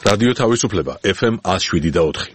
რადიო თავისუფლება FM 107.4.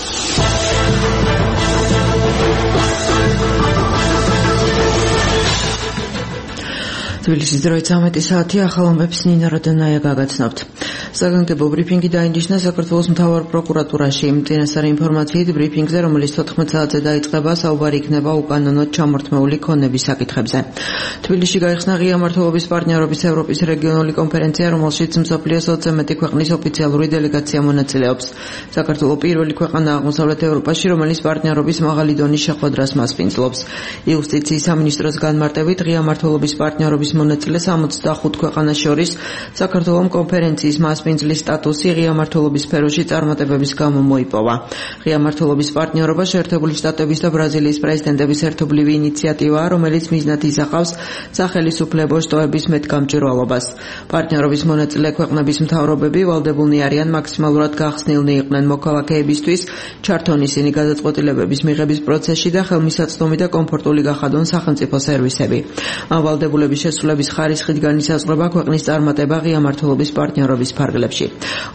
თბილისის დროით 13 საათი ახალ ამბებს ნინა როდონაია გაგაცნობთ. საგანგებო ბრიფინგი დაინიშნა საქართველოს მთავარ პროკურატურაში. წინასწარი ინფორმაციით ბრიფინგზე, რომელიც 14 საათზე დაიწყება, საუბარი იქნება უკანონოდ ჩამორთმეული ქონების საკითხებზე. თბილისში გაიხსნა ღია მმართველობის პარტნიორობის ევროპის რეგიონული კონფერენცია, რომელშიც მსოფლიოს 20-ზე მეტი ქვეყნის ოფიციალური დელეგაცია მონაწილეობს. საქართველო პირველი ქვეყანა აღმოსავლეთ ევროპაში, რომელიც პარტნიორობის მაღალი დონის შეხვედრას მასპინძლობს. იუსტიციის სამინისტროს განმარტებით, ღია მმართველობის პარტნიორობის მონაწილე 65 ქვეყანას შორის საქართველოს კონფერენციის მასპინძლის სტატუსი ღია მმართველობის სფეროში წარმატებების გამო მოიპოვა. ღია მმართველობის პარტნიორობა შეერთებული შტატების და ბრაზილიის პრეზიდენტების ერთობლივი ინიციატივაა, რომელიც მიზნად ისახავს სახელისუფლებო შტოების მეტგამჭვირვალობას. პარტნიორობის მონაწილე ქვეყნების მთავრობები ვალდებულნი არიან მაქსიმალურად გახსნილნი იყვნენ მოქალაქეებისთვის, ჩართონ ისინი გადაწყვეტილებების მიღების პროცესში და ხელმისაწვდომი და კომფორტული გახადონ სახელმწიფო სერვისები. ამ ვალდებულების შესრულების ხარისხით განისაზღვრება ქვეყნის წარმატება ღია მმართველობის პარტნიორობის ფარგლებში.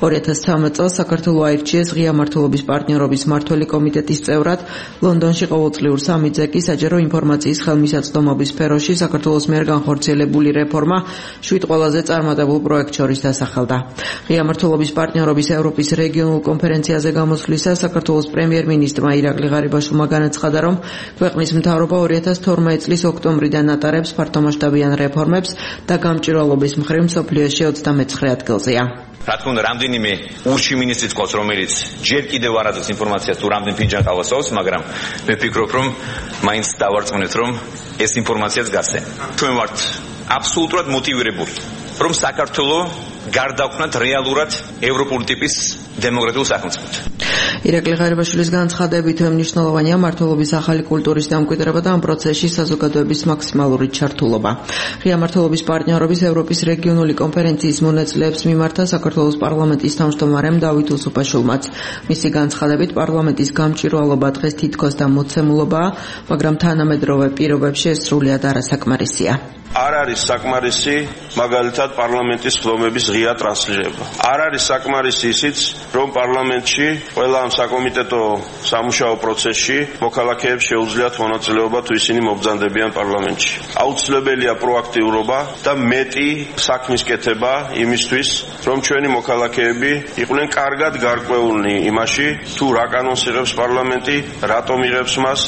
2013 წელს საქართველო აირჩიეს ღია მმართველობის პარტნიორობის მმართველი კომიტეტის წევრად. ლონდონში ყოველწლიურ სამიტზე კი საჯარო ინფორმაციის ხელმისაწვდომობის სფეროში საქართველოს მიერ განხორციელებული რეფორმა 7 ყველაზე წარმატებულ პროექტ შორის დასახელდა. ღია მმართველობის პარტნიორობის ევროპის რეგიონულ კონფერენციაზე გამოსვლისას საქართველოს პრემიერ-მინისტრმა ირაკლი ღარიბაშვილმა განაცხადა, რომ ქვეყნის მთავრობა 2012 წლის ოქტომბრიდან ატარებს ფართომასშტაბიან რეფორმებს და გამჭვირვალობის მხრივ მსოფლიოში 29 ადგილზეა. რა თქმა უნდა, რამდენიმე ურჩი მინისტრიც ყავს, რომელიც ჯერ კიდევ არ აძლევს ინფორმაციას თუ რამდენ ფინჯან ყავას აქვს, მაგრამ მე ვფიქრობ, რომ მაინც დავარწმუნეთ, რომ ეს ინფორმაციაც გასცენ. ჩვენ ვართ აბსოლუტურად მოტივირებული, რომ საქართველოს გარდაქმნათ რეალურად ევროპული ტიპის დემოკრატიულ სახელმწიფოდ. ირაკლი ღარიბაშვილის განცხადებით მნიშვნელოვანია მმართველობის ახალი კულტურის დამკვიდრება და ამ პროცესში საზოგადოების მაქსიმალური ჩართულობა. ღია მმართველობის პარტნიორობის ევროპის რეგიონული კონფერენციის მონაწილეებს მიმართა საქართველოს პარლამენტის თავმჯდომარემ დავით უსუფაშვილმაც. მისი განცხადებით პარლამენტის გამჭვირვალობა დღეს თითქოს და მოცემულობაა, მაგრამ თანამედროვე პირობებში ეს სრულიად არასაკმარისია. არ არის საკმარისი მაგალითად პარლამენტის ხდომების ღია ტრანსლირება. არ არის საკმარისი ისიც, რომ პარლამენტში ყველა ამ საკომიტეტო სამუშაო პროცესში მოქალაქეებს შეუძლიათ მონაწილეობა თუ ისინი მობრძანდებიან პარლამენტში. აუცილებელია პროაქტიურობა და მეტი საქმის კეთება იმისთვის, რომ ჩვენი მოქალაქეები იყვნენ კარგად გარკვეულნი იმაში, თუ რა კანონს იღებს პარლამენტი, რატომ იღებს მას.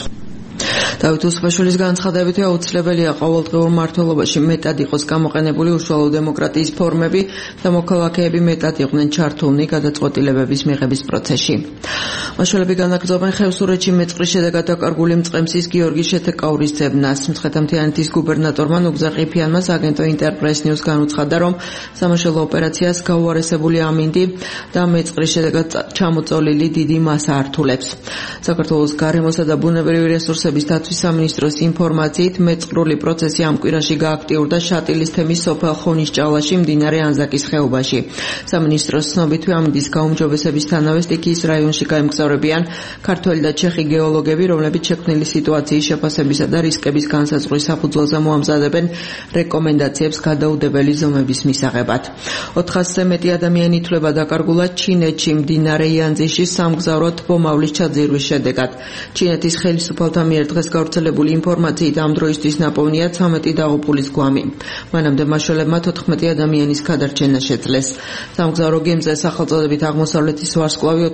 დავით უსუფაშვილის განცხადებით აუცილებელია ყოველდღიურ მმართველობაში მეტად იყოს გამოყენებული უშუალო დემოკრატიის ფორმები და მოქალაქეები მეტად იყვნენ ჩართულნი გადაწყვეტილებების მიღების პროცესში. მაშველები განაგრძობენ ხევსურეთში მეწყრის შედეგად დაკარგული მწყემსის გიორგი შეთეკაურის ძებნას. მცხეთა-მთიანეთის გუბერნატორმა ნუგზა ყიფიანმა აგენტო ინტერპრეს ნიუს განუცხადა, რომ სამაშველო ოპერაციას გაუარესებული ამინდი და მეწყრის შედეგად ჩამოწოლილი დიდი მასა ართულებს. საქართველოს გარემოსა და ბუნებრივი რესურსების დაცვის სამინისტროს ინფორმაციით მეწყრული პროცესი ამ კვირაში გააქტიურდა შატილის თემის სოფელ ხონიშჭალაში მდინარე ანზაკის ხეობაში. სამინისტროს ცნობით ამინდის გაუმჯობესებისთანავე სტიქიის რაიონში გაემგზავრებიან ქართველი და ჩეხი გეოლოგები, რომლებიც შექმნილი სიტუაციის შეფასებისა და რისკების განსაზღვრის საფუძველზე მოამზადებენ რეკომენდაციებს გადაუდებელი ზომების მისაღებად. 400-ზე მეტი ადამიანი ითვლება დაკარგულად ჩინეთში მდინარე იანძიში სამგზავრო თბომავლის ჩაძირვის შედეგად. ჩინეთის ხელისუფალთა მიერ დღეს გავრცელებული ინფორმაციით ამ დროისთვის ნაპოვნია 13 დაღუპულის გვამი. მანამდე მაშველებმა 14 ადამიანის გადარჩენა შეძლეს. სამგზავრო გემზე სახელწოდებით აღმოსავლეთის ვარსკვლავი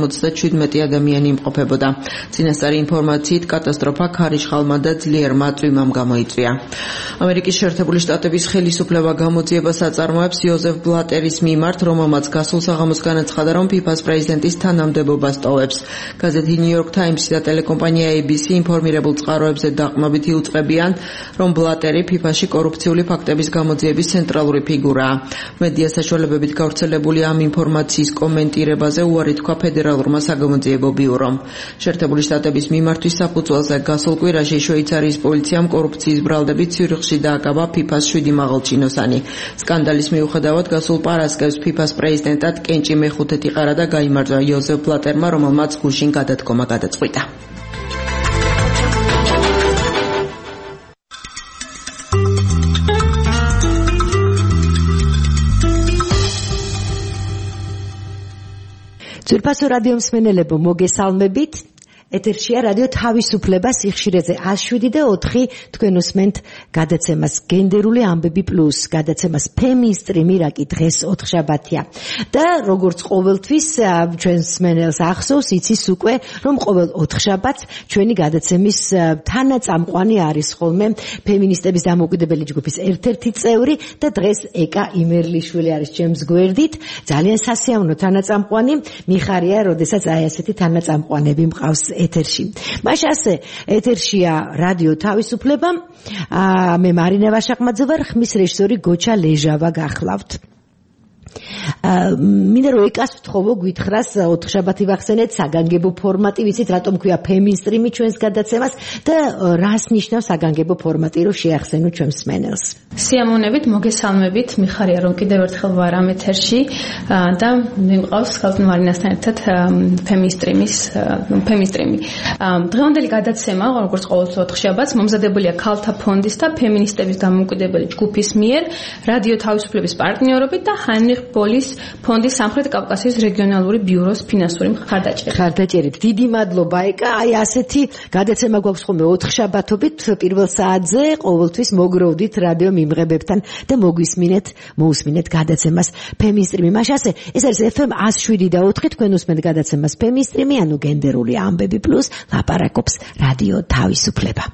457 ადამიანი იმყოფებოდა. წინასწარი ინფორმაციით კატასტროფა ქარიშხალმა და ძლიერმა წვიმამ გამოიწვია. ამერიკის შეერთებული შტატების ხელისუფლება გამოძიებას აწარმოებს იოზეფ ბლატერის მიმართ, რომელმაც გასულ საღამოს განაცხადა, რომ FIFA-ს პრეზიდენტის თანამდებობას ტოვებს. გაზეთი New York Times და ტელეკომპანია ABC ინფორმირებულ წყაროებზე დაყრდნობით იუწყებიან, რომ ბლატერი FIFA-ში კორუფციული ფაქტების გამოძიების ცენტრალური ფიგურაა. მედია საშუალებებით გავრცელებული ამ ინფორმაციის კომენტირებაზე უარი თქვა ფედერალურმა საგამოძიებო ბიურომ. შეერთებული შტატების მიმართვის საფუძველზე გასულ კვირაში შვეიცარიის პოლიციამ კორუფციის ბრალდებით ციურიხში დააკავა FIFA-ს 7 მაღალჩინოსანი. სკანდალის მიუხედავად გასულ პარასკევს FIFA-ს პრეზიდენტად კენჭი მეხუთედ იყარა და გაიმარჯვა იოზეფ ბლატერმა, რომელმაც გუშინ გადადგომა გადაწყვიტა. ძვირფასო რადიო მსმენელებო, მოგესალმებით. ეთერშია რადიო თავისუფლება სიხშირეზე 107.4 თქვენ უსმენთ გადაცემას გენდერული ამბები პლუს, გადაცემას ფემინსტრიმი, რა კი დღეს ოთხშაბათია. და როგორც ყოველთვის ჩვენს მსმენელს ახსოვს, იცის უკვე, რომ ყოველ ოთხშაბათს ჩვენი გადაცემის თანაწამყვანი არის ხოლმე ფემინისტების დამოუკიდებელი ჯგუფის ერთ-ერთი წევრი და დღეს ეკა იმერლიშვილი არის ჩემს გვერდით. ძალიან სასიამოვნო თანაწამყვანი, მიხარია, როდესაც აი ასეთი თანაწამყვანები მყავს ეთერში. მაშ ასე ეთერშია რადიო თავისუფლება. მე მარინა ვაშაყმაძე ვარ, ხმის რეჟისორი გოჩა ლეჟავა გახლავთ. მინდა რომ ეკას ვთხოვო გვითხრას ოთხშაბათი ვახსენეთ საგანგებო ფორმატი, ვიცით რატომ ქვია ფემინსტრიმი ჩვენს გადაცემას და რას ნიშნავს საგანგებო ფორმატი, რომ შეახსენო ჩვენს მსმენელს. სიამოვნებით, მოგესალმებით, მიხარია რომ კიდევ ერთხელ ვარ ამ ეთერში და მიმყავს ხალხი მარინასთან ერთად ფემინსტრიმი. დღევანდელი გადაცემა, როგორც ყოველთვის ოთხშაბათს, მომზადებულია ქალთა ფონდის და ფემინისტების დამოუკიდებელი ჯგუფის მიერ, რადიო თავისუფლების პარტნიორობით და ჰაინრიხ ბოლის ფონდის სამხრეთ კავკასიის რეგიონალური ბიუროს ფინანსური მხარდაჭერით. დიდი მადლობა ეკა, აი ასეთი გადაცემა გვაქვს ხოლმე ოთხშაბათობით პირველ საათზე, ყოველთვის მოგროვდით რადიო მიმღებებთან და მოусმინეთ გადაცემას ფემინსტრიმი. მაშ ასე, ეს არის FM 107.4 თქვენ უსმენთ გადაცემას ფემინსტრიმი, ანუ გენდერული ამბები პლუს, ლაპარაკობს რადიო თავისუფლება.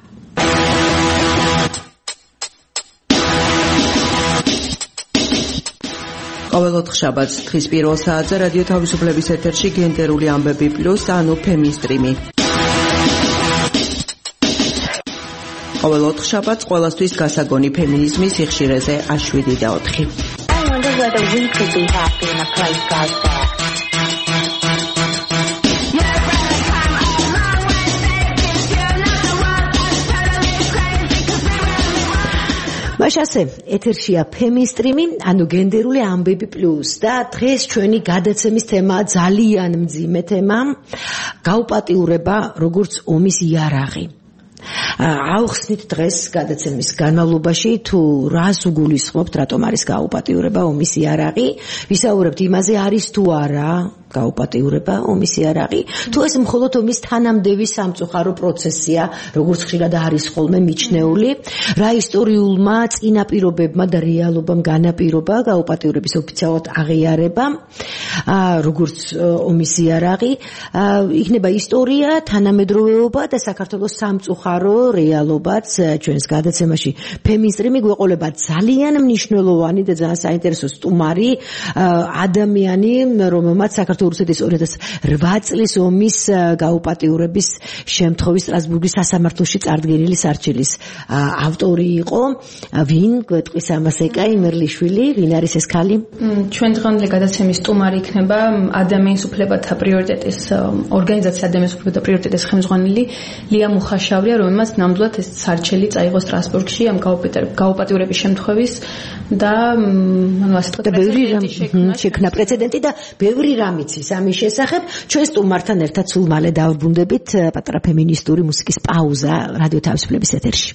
ყოველ ოთხშაბათს თხის პირველ საათზე რადიო თავისუფლების ეთერში გენდერული ამბები პლუს, ანუ ფემინსტრიმი. ყოველ ოთხშაბათს ყველასთვის გასაგონი ფემინიზმის სიხშირეზე 107.4. I wonder whether we could be happy in a place like that. მაშ ასე, ეთერშია ფემინსტრიმი, ანუ გენდერული ამბები პლუს და დღეს ჩვენი გადაცემის თემაა ძალიან მძიმე თემა, გაუპატიურება როგორც ომის იარაღი. ავხსნით დღეს გადაცემის განმავლობაში თუ რას უგულისხმობთ, რატომ არის გაუპატიურება ომის იარაღი, ვისაუბრებთ იმაზე არის თუ არა გაუპატიურება ომის იარაღი, თუ ეს მხოლოდ ომის თანამდევი სამწუხარო პროცესია, როგორც ხშირად არის ხოლმე მიჩნეული, რა ისტორიულმა წინაპირობებმა და რეალობამ განაპირობა გაუპატიურების ოფიციალურად აღიარება, როგორც ომის იარაღი, იქნება ისტორია, თანამედროვეობა და საქართველოს სამწუხარო რეალობაც ჩვენს გადაცემაში ფემინსტრიმი გვეყოლება ძალიან მნიშვნელოვანი და ძალიან საინტერესო სტუმარი, ადამიანი, რომელმაც საქართველოს რუსეთის 2008 წლის ომის გაუპატიურების შემთხვევის სტრასბურგის სასამართლოში წარდგენილი სარჩელის ავტორი იყო. ვინ გვეტყვის ამას ეკა იმერლიშვილი, ვინ არის ეს ქალი? ჩვენ დღევანდელი გადაცემის სტუმარი იქნება ადამიანის უფლებათა პრიორიტეტის ორგანიზაცია ადამიანის უფლებათა პრიორიტეტის ხელმძღვანელი ლია მუხაშავრია, რომელმაც ნამდვილად ეს სარჩელი წაიღო სტრასბურგში ამ გაუპატიურების შემთხვევის და ანუ ასე ვთქვათ, შექმნა პრეცედენტი და ბევრი რამ იცის ამის შესახებ. ჩვენ სტუმართან ერთად სულ მალე დავბრუნდებით, პატარა ფემინისტური მუსიკის პაუზა რადიო თავისუფლების ეთერში.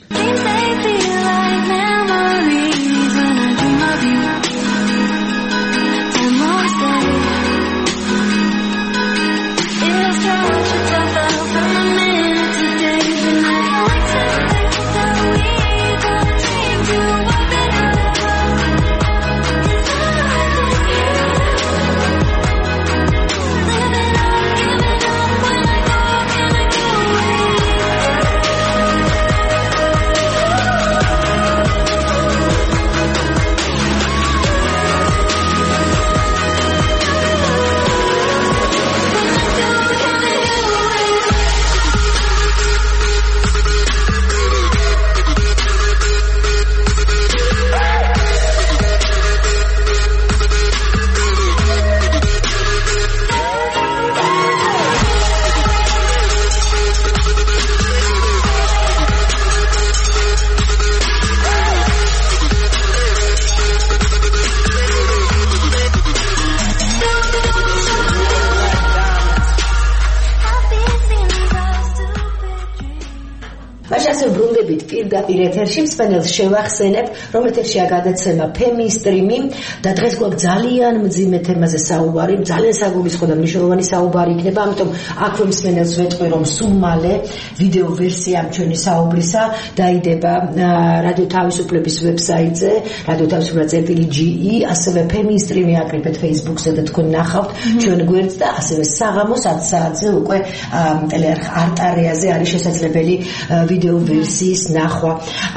პირდაპირ ეთერში მსმენელს შევახსენებ, რომ ეთერშია გადაცემა ფემინსტრიმი და დღეს გვაქვს ძალიან მძიმე თემაზე საუბარი, ძალიან საგულისხმო და მნიშვნელოვანი საუბარი იქნება, ამიტომ აქვე მსმენელს ვეტყვი, რომ სულ მალე ვიდეო ვერსია ჩვენი საუბრისა დაიდება რადიო თავისუფლების ვებსაიტზე, რადიო თავისუფლება.ge, ასევე ფემინსტრიმი აკრიფეთ Facebook-ზე და თქვენ ნახავთ ჩვენ გვერდს და ასევე საღამოს 10 საათზე უკვე ტელეარხ არტარეაზე არის შესაძლებელი ვიდეო ვერსიის ნახვა.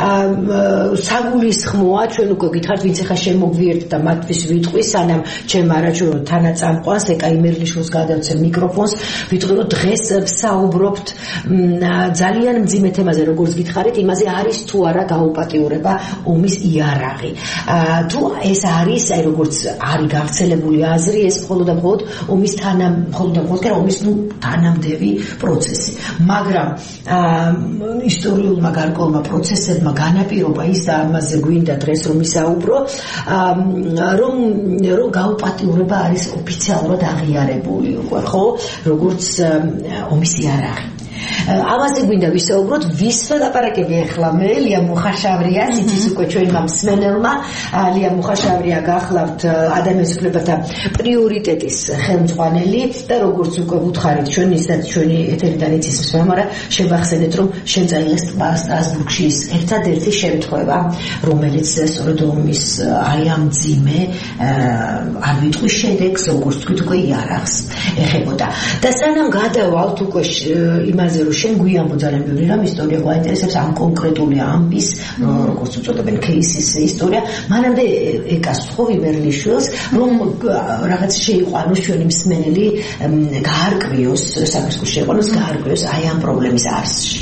საგულისხმოა, ჩვენ უკვე გითხართ, ვინც ახლა შემოგვიერთდა და მათთვის ვიტყვი, სანამ ჩემ არაჩვეულებრივ თანაწამყვანს ეკა იმერლიშვილს გადავცემ მიკროფონს, ვიტყვი, რომ დღეს ვსაუბრობთ ძალიან მძიმე თემაზე, როგორც გითხარით, იმაზე არის თუ არა გაუპატიურება ომის იარაღი. თუ ეს არის, აი როგორც არის გავრცელებული აზრი, ეს მხოლოდ და მხოლოდ ომის ომის თანამდევი პროცესი. მაგრამ ისტორიულმა გარკვეულმა პროცესებმა განაპირობა ის და ამაზე გვინდა დღეს რომ ისაუბრო, რომ გაუპატიურება არის ოფიციალურად აღიარებული უკვე, ხო, როგორც ომის იარაღი. ამაზე გვინდა ვისაუბროთ, ვის ველაპარაკები ახლა მე, ლია მუხაშავრია, იცის უკვე ჩვენმა მსმენელმა, ლია მუხაშავრია გახლავთ ადამიანის უფლებათა პრიორიტეტის ხელმძღვანელი და როგორც უკვე ვუთხარით ჩვენ ისაც ჩვენი ეთერიდან იცის მსმენელმა, მაგრამ შევახსენეთ, რომ შემწაიღეს სტრასბურგში ის ერთადერთი შემთხვევა, რომელიც სწორედ ომის აი ამ მძიმე არ ვიტყვი შედეგს, როგორც თქვით, უკვე იარაღს ეხებოდა. და სანამ გადავალთ უკვე იმაზე, რომ შენ გვიამბო ძალიან ბევრი რამ ისტორია გვაინტერესებს ამ კონკრეტული ამბის, როგორც უწოდებენ кейსის ისტორია, მანამდე ეკას ვთხოვ იმერლიშვილს, რომ რაღაც შეიყვანოს ჩვენი მსმენელი, გაარკვიოს, საკითხი შეიყვანოს, გაარკვიოს აი ამ პრობლემის არსში.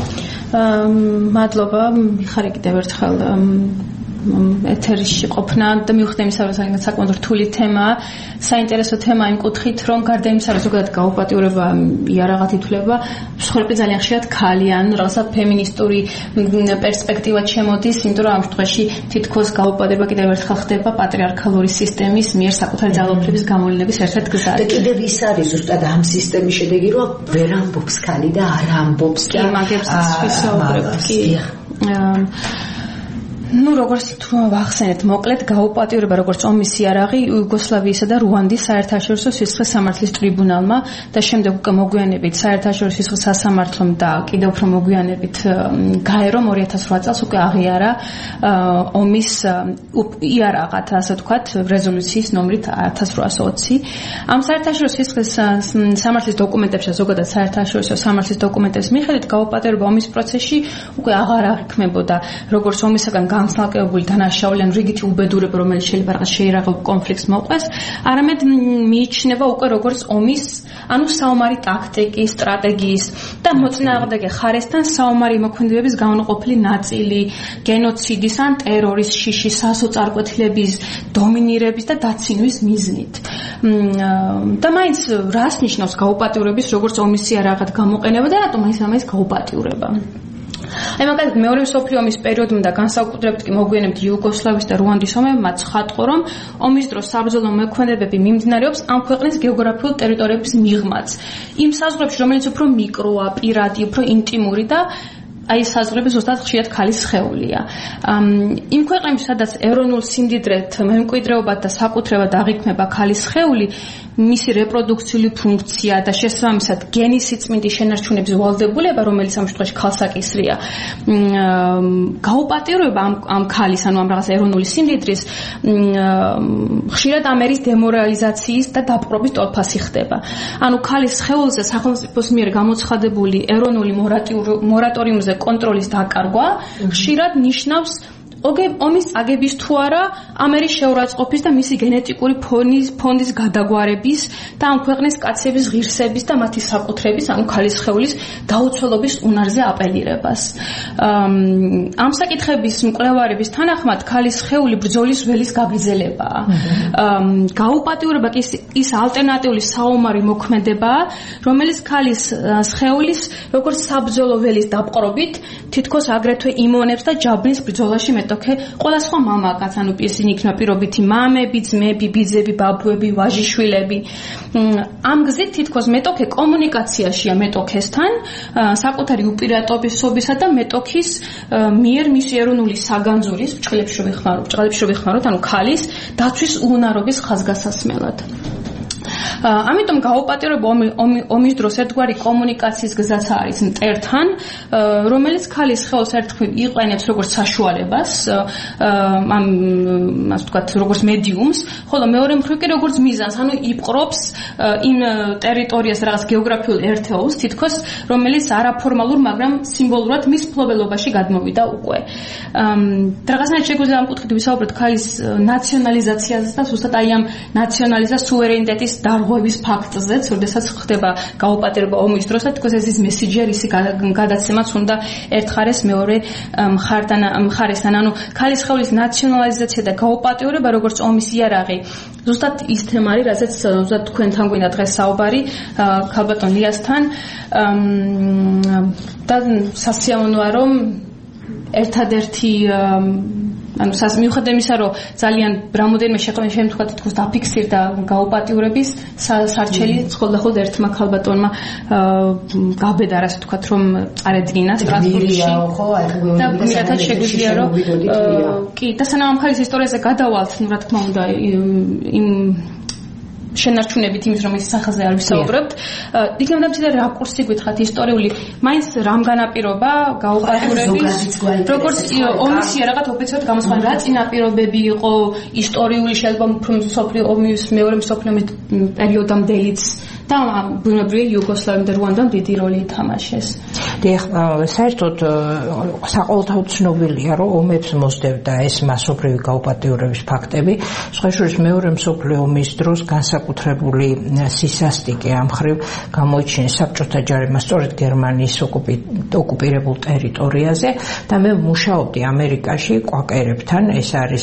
მადლობა, მიხარი კიდევ ერთხელ ეთერში ყოფნა და მივხვდი იმისა, რომ საკმაოდ რთული თემაა, საინტერესო თემა იმ კუთხით, რომ გარდა იმისა, რომ ზოგადად გაუპატიურება იარაღად ითვლება, მსხვერპლი ძალიან ხშირად ქალიან, რაღაცა ფემინისტური პერსპექტივა შემოდის, იმიტომ რომ ამ შემთხვევაში თითქოს გაუპატიურება კიდევ ერთხელ ხდება პატრიარქალური სისტემის მიერ საკუთარი ძალაუფლების გამოვლენების ერთ-ერთი გზა. და კიდევ ის არის ზუსტად ამ სისტემის შედეგი, რომ ვერ ამბობს ქალი და არ ამბობს კი მაგებს ვისაუბრებთ კი. როგორც ვახსენეთ, მოკლედ გაუპატიურება როგორც ომის იარაღი იუგოსლავიისა და რუანდის საერთაშორისო სისხლის სამართლის ტრიბუნალმა და შემდეგ უკვე მოგვიანებით საერთაშორისო სისხლის სასამართლომ და კიდევ უფრო მოგვიანებით გაერომ 2008 წელს უკვე აღიარა ომის იარაღად, ასე ვთქვათ, რეზოლუციის ნომრით 1820. ამ საერთაშორისო სისხლის სამართლის დოკუმენტებში, ზოგადად საერთაშორისო სამართლის დოკუმენტების მიხედვით, გაუპატიურება ომის პროცესში უკვე აღარ აღიქმებოდა როგორც ომისაგან განსაკუთრებული დანაშაული ან რიგითი უბედურება, რომელიც შეიძლება რაღაც შეიარაღებულ კონფლიქტს მოყვეს, არამედ მიიჩნევა უკვე როგორც ომის, ანუ საომარი ტაქტიკის, სტრატეგიის და მოწინააღმდეგე ხარესთან საომარი მოქმედებების განუყოფელი ნაწილი, გენოციდის ან ტერორის, შიშის, სასოწარკვეთილების, დომინირების და დაცინვის მიზნით. და მაინც რას ნიშნავს გაუპატიურების როგორც ომის იარაღად გამოყენება და რატომ ამის გაუპატიურება? აი მაგალითად მეორე მსოფლიო ომის პერიოდում და განსაკუთრებით კი მოგვიანებით იუგოსლავიის და რუანდის ომებმა ცხადყო, რომ ომის დროს საბრძოლო მოქმედებები მიმდინარეობს ამ ქვეყნის გეოგრაფიულ ტერიტორიების მიღმაც. იმ საზღვრებში, რომელიც უფრო მიკროა, პირადი, უფრო ინტიმური და აი საზღვრები ზუსტად ხშირად ქალის სხეულია. იმ ქვეყნებში, სადაც ეროვნულ სიმდიდრედ, მემკვიდრეობად და საკუთრებად აღიქმება ქალის სხეული, მისი რეპროდუქციული ფუნქცია და შესაბამისად გენის სიწმინდის შენარჩუნების ვალდებულება, რომელიც ამ შემთხვევაში ქალსაკისრია, გაუპატიურება ამ ქალის, ანუ ამ რაღაც ეროვნული სიმდიდრის, ხშირად ამ ერის დემორალიზაციის და დაპყრობის ტოლფასი ხდება. ანუ ქალის სხეულზე სახელმწიფოს მიერ გამოცხადებული ეროვნული მორატორიუმზე კონტროლის დაკარგვა ხშირად ნიშნავს ომის აგების თუ არა ამ ერის შეურაცხყოფის და მისი გენეტიკური ფონდის გადაგვარების და ამ ქვეყნის კაცების ღირსების და მათი საკუთრების, ანუ ქალის სხეულის დაუცველობის უნარზე აპელირებას. ამ საკითხების მკვლევარების თანახმად ქალის სხეული ბრძოლის ველის გაგრძელებაა. გაუპატიურება კი ის ალტერნატიული საომარი მოქმედებაა, რომელიც ქალის სხეულის როგორც საბრძოლო ველის დაპყრობით თითქოს აგრეთვე იმონებს და ჯაბლის ბრძოლაში მეტოქე, ყველა სხვა მამაკაც, ანუ ისინი იქნება პირობითი მამები, ძმები, ბიძები, ბაბუები, ვაჟიშვილები. ამ გზით თითქოს მეტოქე კომუნიკაციაშია მეტოქესთან, საკუთარი უპირატობისობისა და მეტოქის მიერ მისი ეროვნული საგანძურის ბრჭყალებში რო ვიხმაროთ, ანუ ქალის დაცვის უნარობის ხაზგასასმელად. ამიტომ გაუპატიურებო ომის დროს ერთგვარი კომუნიკაციის გზაც არის მტერთან, რომელიც ქალის ხელს ერთხმით იყენებს როგორც საშუალებას, ასე ვთქვათ, როგორც მედიუმს, ხოლო მეორე მხრივ კი როგორც მიზანს, ანუ იპყრობს იმ ტერიტორიას რაღაც გეოგრაფიულ ერთეულს, თითქოს რომელიც არაფორმალურ, მაგრამ სიმბოლურად მის მფლობელობაში გადმოვიდა უკვე. რაღაცნაირად შეგვიძლია ამ კუთხით ვისაუბროთ ქალის ნაციონალიზაციაზე და ზუსტად აი ამ ნაციონალიზა სუვერენიტეტის დარღვევის ფაქტზეც, როდესაც ხდება გაუპატიურება ომის დროს, თქოს ეს მესიჯერისი გადაცემაც უნდა ერთხარეს მეორე მხარესთან, ანუ ქალის ხელის ნაციონალიზაცია და გაუპატიურება როგორც ომის იარაღი. ზუსტად ის თემა არის, რაზეც ზუსტად თქვენთან გვინდა დღეს საუბარი ქალბატონ ლიასთან და სასიამოვნოა რომ ერთადერთი ანუ მიუხედავად იმისა, რომ ძალიან რამოდენიმე შემთხვევა თითქოს დაფიქსირდა გაუპატიურების სარჩელი, ხოლმე ერთმა ქალბატონმა გაბედა, ასე ვთქვათ, რომ წარედგინა სტრასბურგში. და მირათა შეგვიძლია რომ კი, და სანამ ამ ქალის ისტორიაზე გადავალთ, ну, რა თქმა უნდა, იმ შენარჩუნებით იმის, რომ ის სახაზე არ ვისაუბრებთ. იქნებოდა მცირე რაკურსი გითხრათ ისტორიული, მაინც რამ განაპირობა გაუპატიურების, როგორც ომის იარაღად ოფიციალურად გამოსხმული, რა წინაპირობები იყო ისტორიული, შეიძლება მსოფლიო ომის მეორე მსოფლიო ომის პერიოდამდელიც და ბუნებრივია იუგოსლავიამ და რუანდამ დიდი როლი ითამაშეს. დიახ, საერთოდ საყოველთაოდ ცნობილია, რომ ომებს მოსდევდა ეს მასობრივი გაუპატიურების ფაქტები. სხვა შორის მეორე მსოფლიო ომის დროს განსაკუთრებული სისასტიკე ამ მხრივ გამოიჩინეს საბჭოთა ჯარებმა სწორედ გერმანიის ოკუპირებულ ტერიტორიაზე და მე მუშაობდი ამერიკაში კვაკერებთან, ეს არის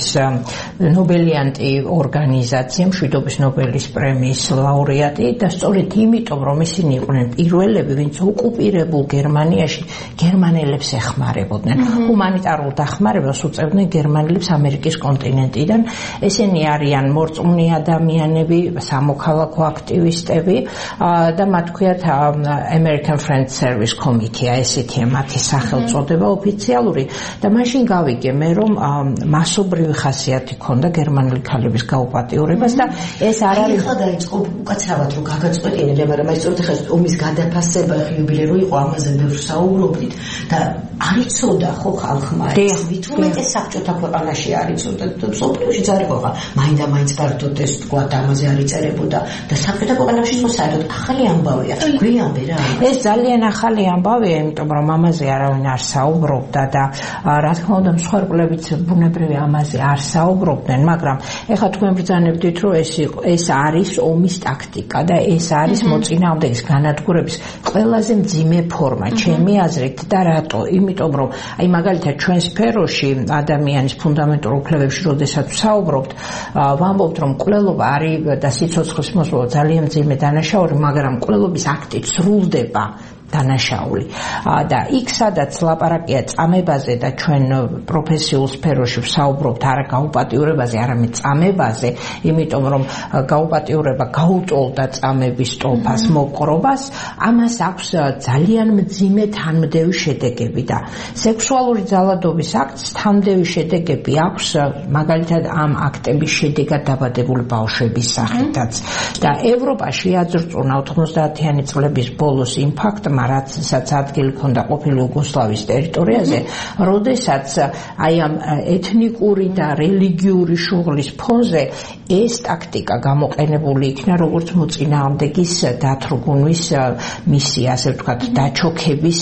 ნობელიანტი ორგანიზაცია, მშვიდობის ნობელის პრემიის ლაურეატი და სწორედ იმიტომ, რომ ისინი იყვნენ პირველები, ვინც ოკუპირებულ გერმანიაში გერმანელებს ეხმარებოდნენ. ჰუმანიტარულ დახმარებას უწევდნენ გერმანელებს ამერიკის კონტინენტიდან. ესენი არიან მორწმუნე ადამიანები, სამოქალაქო აქტივისტები და მათ ქვიათ American Friends Service Committee, ესეთია მათი სახელწოდება ოფიციალური და მაშინ გავიგე მე, რომ მასობრივი ხასიათი ჰქონდა გერმანელი ქალების გაუპატიურებას და ეს არ არის ხა დაიწყო უკაცრავად რომ გაგაწყვეტინებია, მაგრამ აი სწორედ ახლა ომის გადაფასება იუბილერო იყო, ამაზე ბევრ საუბრობდით და არ იცოდა ხო ხალხმა ეს ვითუმეტეს საბჭოთა ქვეყანაში არ იცოდა და მსოფლიოში ძარიყო ხა მაინდა-მაინც ფართოდ ეს თქვა ამაზე არ იწერებოდა და საბჭოთა ქვეყანაში ხო საერთოდ ახალი ამბავია, გვიანბე რა. ეს ძალიან ახალი ამბავია, იმიტომ რომ ამაზე არავინ არ საუბრობდა და რა თქმა უნდა მსხვერპლებიც ბუნებრივია ამაზე არ საუბრობდნენ, მაგრამ ეხლა თქვენ ბრძანებდით, რომ ეს არის ომის ტაქტიკა და ეს არის მოწინააღმდეგის განადგურების ყველაზე მძიმე ფორმა, ჩემი აზრით და რატო? იმიტომ რომ აი მაგალითად ჩვენ სფეროში ადამიანის ფუნდამენტურ უფლებებში როდესაც ვსაუბრობთ, ვამბობთ რომ მკვლელობა არის და სიცოცხლის მოსვლა ძალიან მძიმე დანაშაული, მაგრამ მკვლელობის აქტით სრულდება დანაშაული და იქ სადაც ლაპარაკია წამებაზე და ჩვენ პროფესიულ სფეროში ვსაუბრობთ არა გაუპატიურებაზე, არამედ წამებაზე, იმიტომ რომ გაუპატიურება გაუტოლდა წამების ტოლფას, მოპყრობას, ამას აქვს ძალიან მძიმე თანმდევი შედეგები და სექსუალური ძალადობის აქტს თანმდევი შედეგები აქვს, მაგალითად ამ აქტების შედეგად დაბადებული ბავშვების სახითაც და ევროპაში აძრწუნა 90-იანი წლების ბოლოს იმ ფაქტმა, რასაც ადგილი ჰქონდა ყოფილი იუგოსლავიის ტერიტორიაზე, როდესაც აი ამ ეთნიკური და რელიგიური შუღლის ფონზე ეს ტაქტიკა გამოყენებული იქნა როგორც მოწინააღმდეგის დათრგუნვის მისია, ასე ვთქვათ, დაჩოქების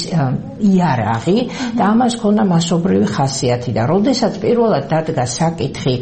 იარაღი და ამას ჰქონდა მასობრივი ხასიათი და როდესაც პირველად დადგა საკითხი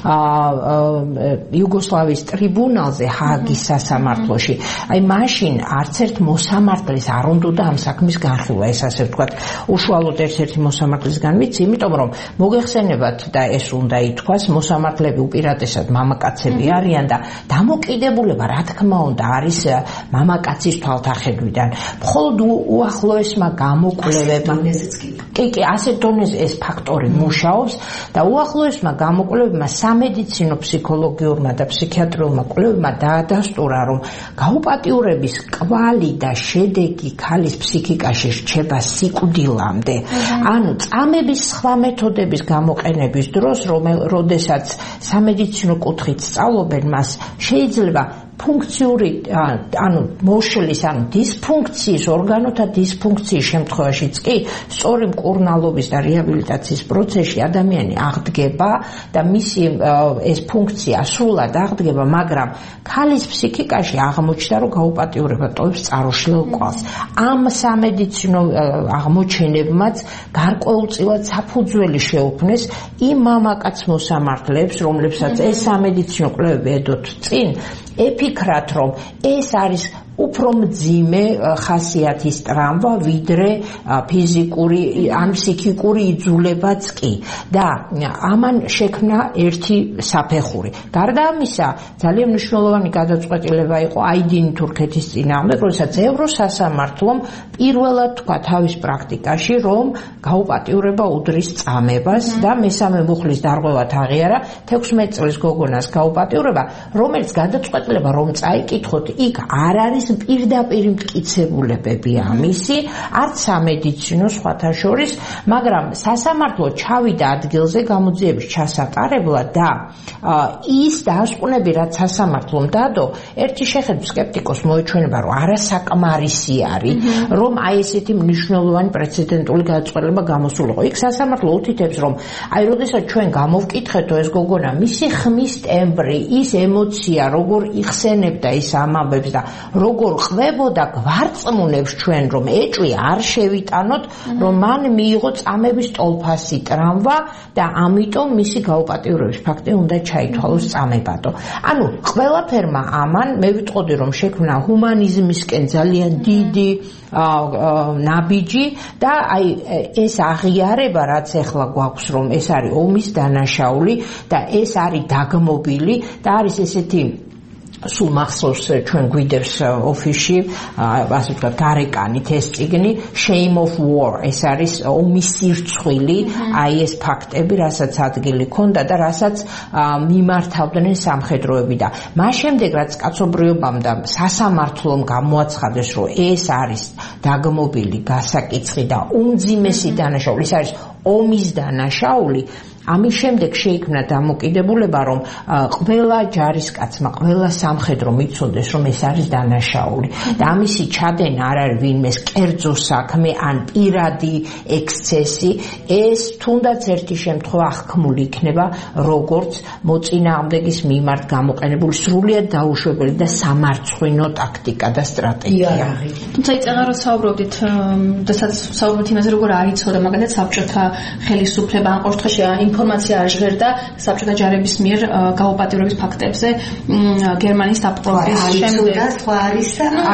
იუგოსლავიის ტრიბუნალზე ჰააგის სასამართლოში, აი მაშინ არც ერთ მოსამართლეს არ უნდოდა ამ საქმის განხილვა, ეს ასე ვთქვათ, უშუალოდ ერთ-ერთი მოსამართლისგან ვიცი, იმიტომ რომ მოგეხსენებათ და ეს უნდა ითქვას, მოსამართლეები უპირატესად მამაკაცები არიან და დამოკიდებულება, რა თქმა უნდა, არის მამაკაცის თვალთახედვიდან. მხოლოდ უახლოესმა გამოკვლევებმა კი, ასეთ დონეზე ეს ფაქტორი მუშაობს და უახლოესმა გამოკვლევებმა სამედიცინო ფსიქოლოგიურმა და ფსიქიატრიულმა კვლევებმა დაადასტურა, რომ გაუპატიურების კვალი და შედეგი ქალის ფსიქიკაში რჩება სიკვდილამდე. ანუ წამების სხვა მეთოდების გამოყენების დროს, როდესაც სამედიცინო კუთხით სწავლობენ მას, შეიძლება ფუნქციური, ანუ მოშლის, ანუ დისფუნქციის, ორგანოთა დისფუნქციის შემთხვევაშიც კი სწორი მკურნალობის და რეაბილიტაციის პროცესში ადამიანი აღდგება და მისი ეს ფუნქცია სრულად აღდგება, მაგრამ ქალის ფსიქიკაში აღმოჩნდა, რომ გაუპატიურება ტოვებს წარუშლელ კვალს. ამ სამედიცინო აღმოჩენებმაც გარკვეულწილად საფუძველი შეუქმნეს იმ მამაკაც მოსამართლეებს, რომლებსაც ეს სამედიცინო კვლევები ედოთ წინ, ეფიქრათ, რომ ეს არის უფრო მძიმე ხასიათის ტრამვა, ვიდრე ფიზიკური ან ფსიქიკური იძულებაც კი. და ამან შექმნა ერთი საფეხური. გარდა ამისა, ძალიან მნიშვნელოვანი გადაწყვეტილება იყო აიდინი თურქეთის წინააღმდეგ, როდესაც ევროსასამართლომ პირველად თქვა თავის პრაქტიკაში, რომ გაუპატიურება უდრის წამებას და მესამე მუხლის დარღვევად აღიარა 16 წლის გოგონას გაუპატიურება, რომელიც გადაწყვეტილება რომ წაიკითხოთ, იქ არ არის პირდაპირ მტკიცებულებები ამისი, არც სამედიცინო სხვათა შორის, მაგრამ სასამართლო ჩავიდა ადგილზე გამოძიების ჩასატარებლად და ის დაასკვნები, რაც სასამართლომ დადო, ერთი შეხედვით სკეპტიკოს მოეჩვენება, რომ არასაკმარისი არის, რომ აი ესეთი მნიშვნელოვანი პრეცედენტული გადაწყვეტილება გამოსულიყო. იქ სასამართლო უთითებს, რომ აი როდესაც ჩვენ გამოვკითხეთო ეს გოგონა, მისი ხმის ტემბრი, ის ემოცია, როგორ იხსენებდა ის ამბებს და როგორ ყვებოდა გვარწმუნებს ჩვენ, რომ ეჭვი არ შევიტანოთ, რომ მან მიიღო წამების ტოლფასი ტრამვა და ამიტომ მისი გაუპატიურების ფაქტი უნდა ჩაითვალოს წამებადო. ანუ ყველაფერმა ამან მე ვიტყოდი, რომ შექმნა ჰუმანიზმისკენ ძალიან დიდი ნაბიჯი და აი ეს აღიარება, რაც ახლა გვაქვს, რომ ეს არის ომის დანაშაული და ეს არის დაგმობილი და არის ესეთი სულ მახსოვს ჩვენ გვიდევს ოფისში, ასე ვთქვათ, გარეკანით ეს წიგნი Shame of War, ეს არის ომის სირცხვილი, აი ეს ფაქტები, რასაც ადგილი ქონდა და რასაც მიმართავდნენ სამხედროები და მას შემდეგ რაც კაცობრიობამ და სასამართლომ გამოაცხადეს, რომ ეს არის დაგმობილი გასაკიცხი და უმძიმესი დანაშაული, ეს არის ომის დანაშაული, ამის შემდეგ შეიქმნა დამოკიდებულება, რომ ყველა ჯარისკაცმა, ყველა სამხედრო მიცოდეს, რომ ეს არის დანაშაული და ამისი ჩადენა არ არის ვინმეს კერძო საქმე ან პირადი ექსცესი, ეს თუნდაც ერთი შემთხვევა აღქმული იქნება, როგორც მოწინააღმდეგის მიმართ გამოყენებული სრულიად დაუშვებელი და სამარცხვინო ტაქტიკა და სტრატეგია. თუმცა იწეღა რომ საუბრობდით, რასაც საუბრობთ იმაზე, როგორ აიცოდა მაგალითად საბჭოთა ხელისუფლება ან ყოველ შემთხვევაში ინფორმაცია არ ჟღერდა საბჭოთა ჯარების მიერ გაუპატიურების ფაქტებზე გერმანიის დაპყრობის შემდეგ. სხვა არის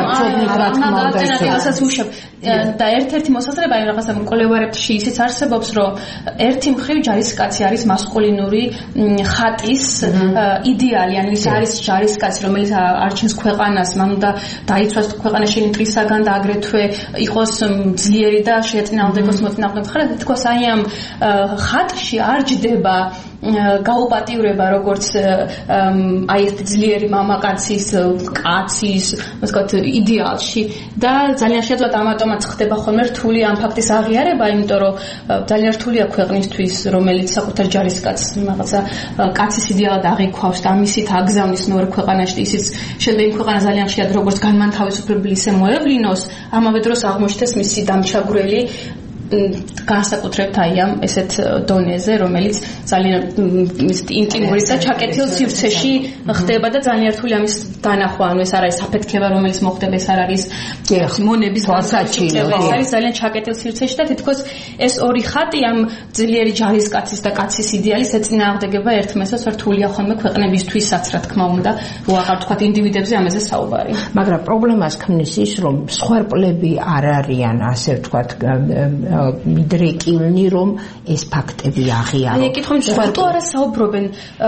და ერთ-ერთი მოსაზრება იმ რაღაცა მკვლევარებში ისიც არსებობს, რომ ერთი მხრივ ჯარისკაცი არის მასკულინური ხატის იდეალი, ანუ ის არის ჯარისკაცი, რომელიც არჩენს ქვეყანას, მან უნდა დაიცვას ქვეყანა შენი მტრისაგან და აგრეთვე იყოს ძლიერი და შეეწინააღმდეგოს მოწინააღმდეგე მხარე. თქოს აი ამ ხატში არ ჯდება გაუპატიურება, როგორც აი ეს ძლიერი მამაკაცის, კაცის, ასე ვთქვათ, იდეალში და ძალიან შეძლოთ ამატომაც ხდება ხოლმე რთული ამ ფაქტის აღიარება, იმიტომ რომ ძალიან რთულია ქვეყნისთვის, რომელიც საკუთარ ჯარისკაცს რაღაცა კაცის იდეალად აღიქვავს და ამისით აგზავნის მეორე ქვეყანაში, ისიც შეიძლება იმ ქვეყანა ძალიან ხშირად როგორც განმანთავისუფლებელი ისე მოევლინოს, ამავე დროს აღმოჩნდეს მისი დამჩაგვრელი განსაკუთრებით აი ამ ესეთ დონეზე, რომელიც ძალიან ინტიმური და ჩაკეტილ სივრცეში ხდება და ძალიან რთული ამის დანახვა, ანუ ეს არ არის საფეთქება, რომელიც მოხდება, ეს არ არის მონების თვალსაჩინო, ეს არის ძალიან ჩაკეტილ სივრცეში და თითქოს ეს ორი ხატი ამ ძლიერი ჯარისკაცის და კაცის იდეალის ეწინააღმდეგება ერთმანეთს რთულია ხოლმე ქვეყნებისთვისაც, რა თქმა უნდა, უაღარ თქვათ ინდივიდებზე ამაზე საუბარი. მაგრამ პრობლემას ქმნის ის, რომ მსხვერპლები არ არიან, ასე ვთქვათ, მიდრეკილნი, რომ ეს ფაქტები აღიარონ. აი, კითხავენ, რატო არა საუბრობენ,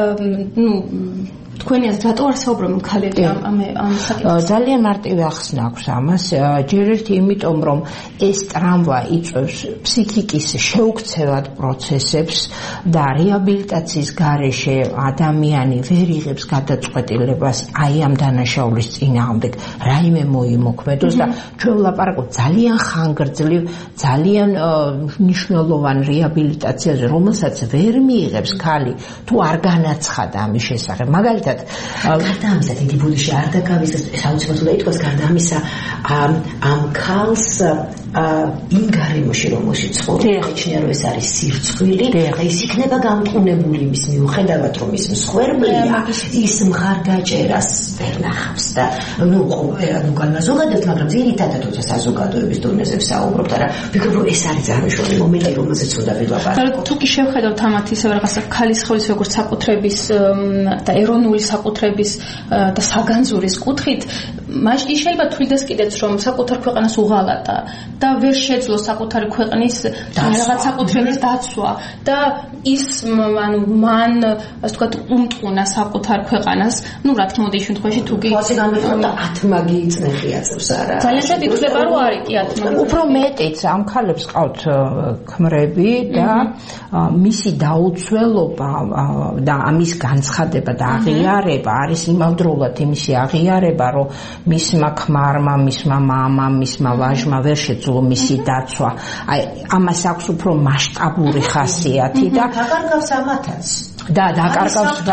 თქვენი აზრით, რატო არ საუბრობენ ქალები ამ საკითხზე? ძალიან მარტივი ახსნა აქვს ამას. ჯერ ერთი იმიტომ, რომ ეს ტრამვა იწვევს ფსიქიკის შეუქცევად პროცესებს და რეაბილიტაციის გარეშე ადამიანი ვერ იღებს გადაწყვეტილებას აი ამ დანაშაულის წინააღმდეგ რაიმე მოიმოქმედოს და ჩვენ ვლაპარაკობთ ძალიან ხანგრძლივ, ძალიან მნიშვნელოვან რეაბილიტაციაზე, რომელსაც ვერ მიიღებს ქალი თუ არ განაცხადა ამის შესახებ. მაგალითად გარდა ამისა დიდი ბუდიში არ დაგავის საოცრად უნდა ითქვას გარდა ამისა ამ ქალს იმ გარემოში რომელშიც ცხოვრობს ეჩნია რომ ეს არის სირცხვილი ის იქნება გამყუნებული იმის მიუხედავად რომ ის მსხვერპლია ის მხარდაჭერას ვერ ნახავს და ნუ განაზოგადოთ მაგრამ ძირითადად თორსა საზოგადოების დონეზე ვსაუბრობთ არა ვფიქრობ რომ ეს არის წარმოშობილი მომენტი რომელზეც უნდა ვილაპარაკოთ თუ კი შევხედავთ ამათ ისე რაღაცა ქალის ხოვლის როგორც საკუთრების და ეროვნული საკუთრების და საგანძურის კუთხით მაშინ შეიძლება თვლიდეს კიდეც რომ საკუთარ ქვეყანას უღალატა და ვერ შეძლო საკუთარი ქვეყნის რაღაც საკუთრების დაცვა და ის ანუ მან ასე ვთქვათ უმტყუნა საკუთარ ქვეყანას ნუ რა თქმა უნდა ის შემთხვევაში თუ კი ასე გამიხსნა 10 მაგი იწნეხი აწევს არა ძალიან շատ ითვლება რომ არის კი 10 მაგი უფრო მეტიც ამ ქალებს ყავთ ქმრები და მისი დაუცველობა და ამის განცხადება და აღიარება არის იმავდროულად იმისი აღიარება რომ მისმა ქმარმა, მისმა მამამ, მისმა ვაჟმა ვერ შეძლო მისი დაცვა. აი ამას აქვს უფრო მასშტაბური ხასიათი და დაკარგავს ამათაც. და დაკარგავს რა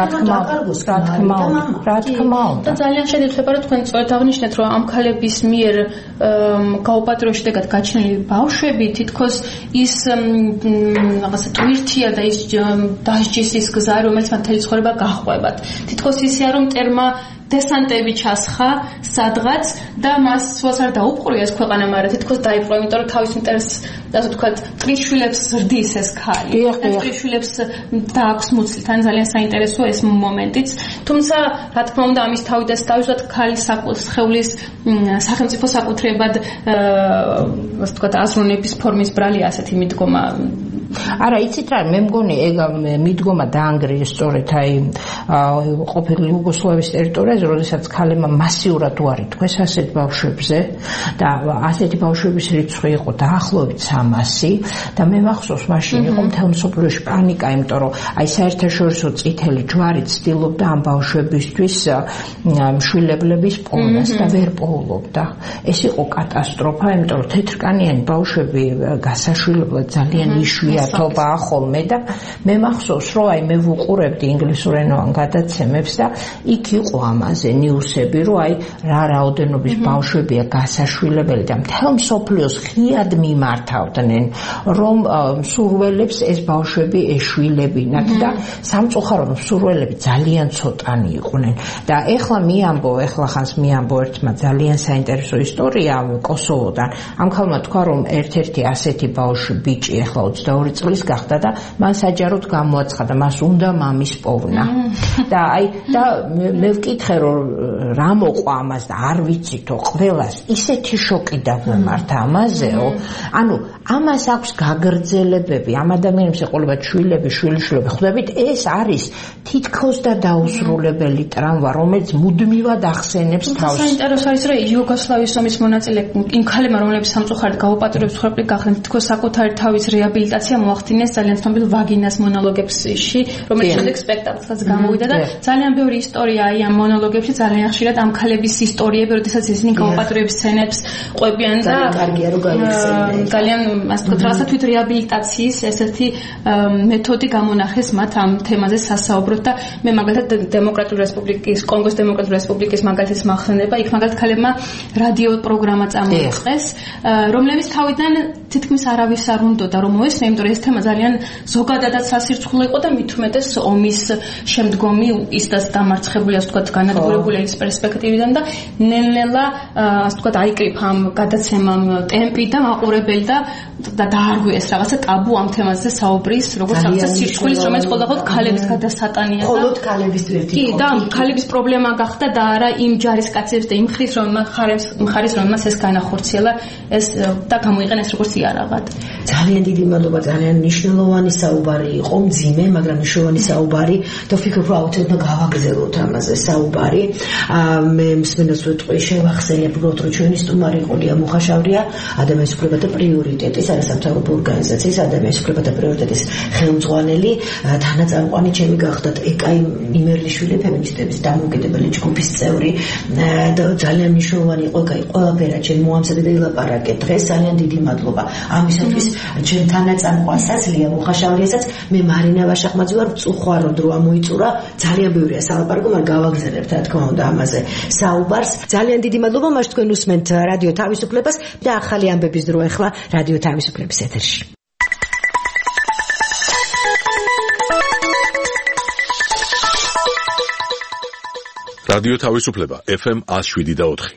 თქმა უნდა. და ძალიან შეიძლება რომ თქვენ სწორედ აღნიშნეთ რომ ამ ქალების მიერ გაუპატროების შედეგად გაჩენილი ბავშვები თითქოს ის რაღაცა ტვირთია და ის დასჯის ის გზა რომელიც მათ მთელი ცხოვრება გაჰყვებათ. თითქოს ისეა რომ ტერმა დესანტები ჩასხა სადღაც და მას სულს არ დაუპყრია ეს ქვეყანა, მაგრამ თითქოს დაიპყრო, იმიტომ რომ თავის ინტერესს, ასე ვთქვათ, ტრიშვილებს ზრდის ეს ქალი. ტრიშვილებს დააქვს მუცლი, თან ძალიან საინტერესოა ეს მომენტიც. თუმცა, რა თქმა უნდა, ამის თავიდანაც დავისვათ ქალის სხეულის სახელმწიფო საკუთრებად, ასე ვთქვათ, აზროვნების ფორმის ბრალია ასეთი მიდგომა. არა, იცით რა, მე მგონი ეგ მიდგომა დაანგრიეს სწორედ აი ყოფილი იუგოსლავიის ტერიტორიაზე, როდესაც ქალებმა მასიურად უარი თქვეს ასეთ ბავშვებზე და ასეთი ბავშვების რიცხვი იყო დაახლოებით 300 და მე მახსოვს მაშინ იყო მთელ მსოფლიოში პანიკა, იმიტომ რომ აი საერთაშორისო წითელი ჯვარი ცდილობდა ამ ბავშვებისთვის მშვილებლების პოვნას და ვერ პოულობდა. ეს იყო კატასტროფა, იმიტომ რომ თეთრკანიანი ბავშვები გასაშვილებლად ძალიან იშვიათობაა ხოლმე და მე მახსოვს რომ აი მე ვუყურებდი ინგლისურენოვან გადაცემებს და იქ იყო ამაზე ნიუსები რომ აი რა რაოდენობის ბავშვებია გასაშვილებელი და მთელ მსოფლიოს ღიად მიმართავდნენ რომ მსურველებს ეს ბავშვები ეშვილებინათ და სამწუხაროდ მსურველები ძალიან ცოტანი იყვნენ და ეხლა ხანს მიამბო ერთმა ძალიან საინტერესო ისტორია კოსოვოდან ამ ქალმა თქვა რომ ერთ-ერთი ასეთი ბავშვი ბიჭი ეხლა 22 წლის გახდა და მან საჯაროდ გამოაცხადა მას უნდა მამის პოვნა და აი და მე ვკითხე რომ რა მოყვა ამას და არ ვიცითო ყველას ისეთი შოკი დაგვემართა ამაზეო ანუ ამას აქვს გაგრძელებები ამ ადამიანებს ეყოლებათ შვილები შვილიშვილები ხვდებით ეს არის თითქოს და დაუსრულებელი ტრამვა რომელიც მუდმივად ახსენებს თავს საინტერესო არის რომ იუგოსლავიის ომის მონაწილე იმ ქალებმა რომლებიც სამწუხაროდ გაუპატროების მსხვერპლი გახდნენ თითქოს საკუთარი თავის რეაბილიტაცია მოახდინეს ძალიან ცნობილ ვაგინას მონოლოგებში რომელიც შემდეგ სპექტაკლსაც გამოვიდა და ძალიან ბევრი ისტორია აი ამ მონოლოგებში ძალიან ხშირად ამ ქალების ისტორიები როდესაც ისინი გაუპატროების სცენებს ყვებიან და კარგია რომ გაიხსენებენ ძალიან ასე ვთქვათ, რაღაცა თვით რეაბილიტაციის ესეთი მეთოდი გამონახეს მათ ამ თემაზე სასაუბროთ და მე მაგალითად დემოკრატიული რესპუბლიკის, კონგოს დემოკრატიული რესპუბლიკის მაგალითის მახსენდება, იქ მაგალითად ქალებმა რადიო პროგრამა წამოიწყეს, რომლებიც თავიდან თითქმის არავის არ უნდოდა რომ მოესწრა, იმიტომ რომ ეს თემა ძალიან ზოგადადაც სასირცხულო იყო და მით უმეტეს ომის შემდგომი ისდაც დამარცხებული, ასე ვთქვათ, განადგურებული ის პერსპექტივიდან და ნელ-ნელა, ასე ვთქვათ, აიკრიფა ამ გადაცემამ ტემპი და მაყურებელი და დაარღვიეს რაღაცა ტაბუ ამ თემაზე საუბრის, როგორც რაღაცა სირცხულის, რომელიც ყოველდღიურად ქალების გადასატანია და მხოლოდ ქალების ერთი. კი, და ქალების პრობლემა გახდა და არა იმ ჯარისკაცებს და იმ მხარის რომელმაც ეს განახორციელა ეს და გამოიყენეს როგორც იარაღად. ძალიან დიდი მადლობა, ძალიან მნიშვნელოვანი საუბარი იყო, მძიმე, მაგრამ მნიშვნელოვანი საუბარი და ვფიქრობ, რომ აუცილებლად გავაგზავნოთ ამაზე საუბარი. მე მსმენელს ვეთქვი, შევახსენებ, რომ ჩვენი სტუმარი იყო ლია მუხაშავრია, ადამიანის უფლებათა პრიორიტეტის არასამთავრობო ორგანიზაციის ადამიანის უფლებათა პრიორიტეტის ხელმძღვანელი, თანაწამყვანი ჩემი გახდათ ეკაი იმერლიშვილი, ფემინისტების დამოუკიდებელი ჯგუფის წევრი და ძალიან მნიშვნელოვანი იყო ეკაი ყველაფერად ჩემ მოამზადე და ილაპარაკე დღეს. ძალიან დიდი მადლობა ამისათვის ჩემ თანაწამყვანსაც ლია მუხაშავრიასაც. მე მარინა ვაშახმაძე ვარ, წუხვარო დრო ამოიწურა, ძალიან ბევრია სალაპარაკო, მაგრამ გავაგზავნებთ რა თქმა უნდა ამაზე საუბარს. ძალიან დიდი მადლობა, მას თქვენ უსმენთ რადიო თავისუფლებას და ახალი ამბების დრო ახლა რადიო თავისუფლების ეთერში. რადიო თავისუფლება FM 107.4.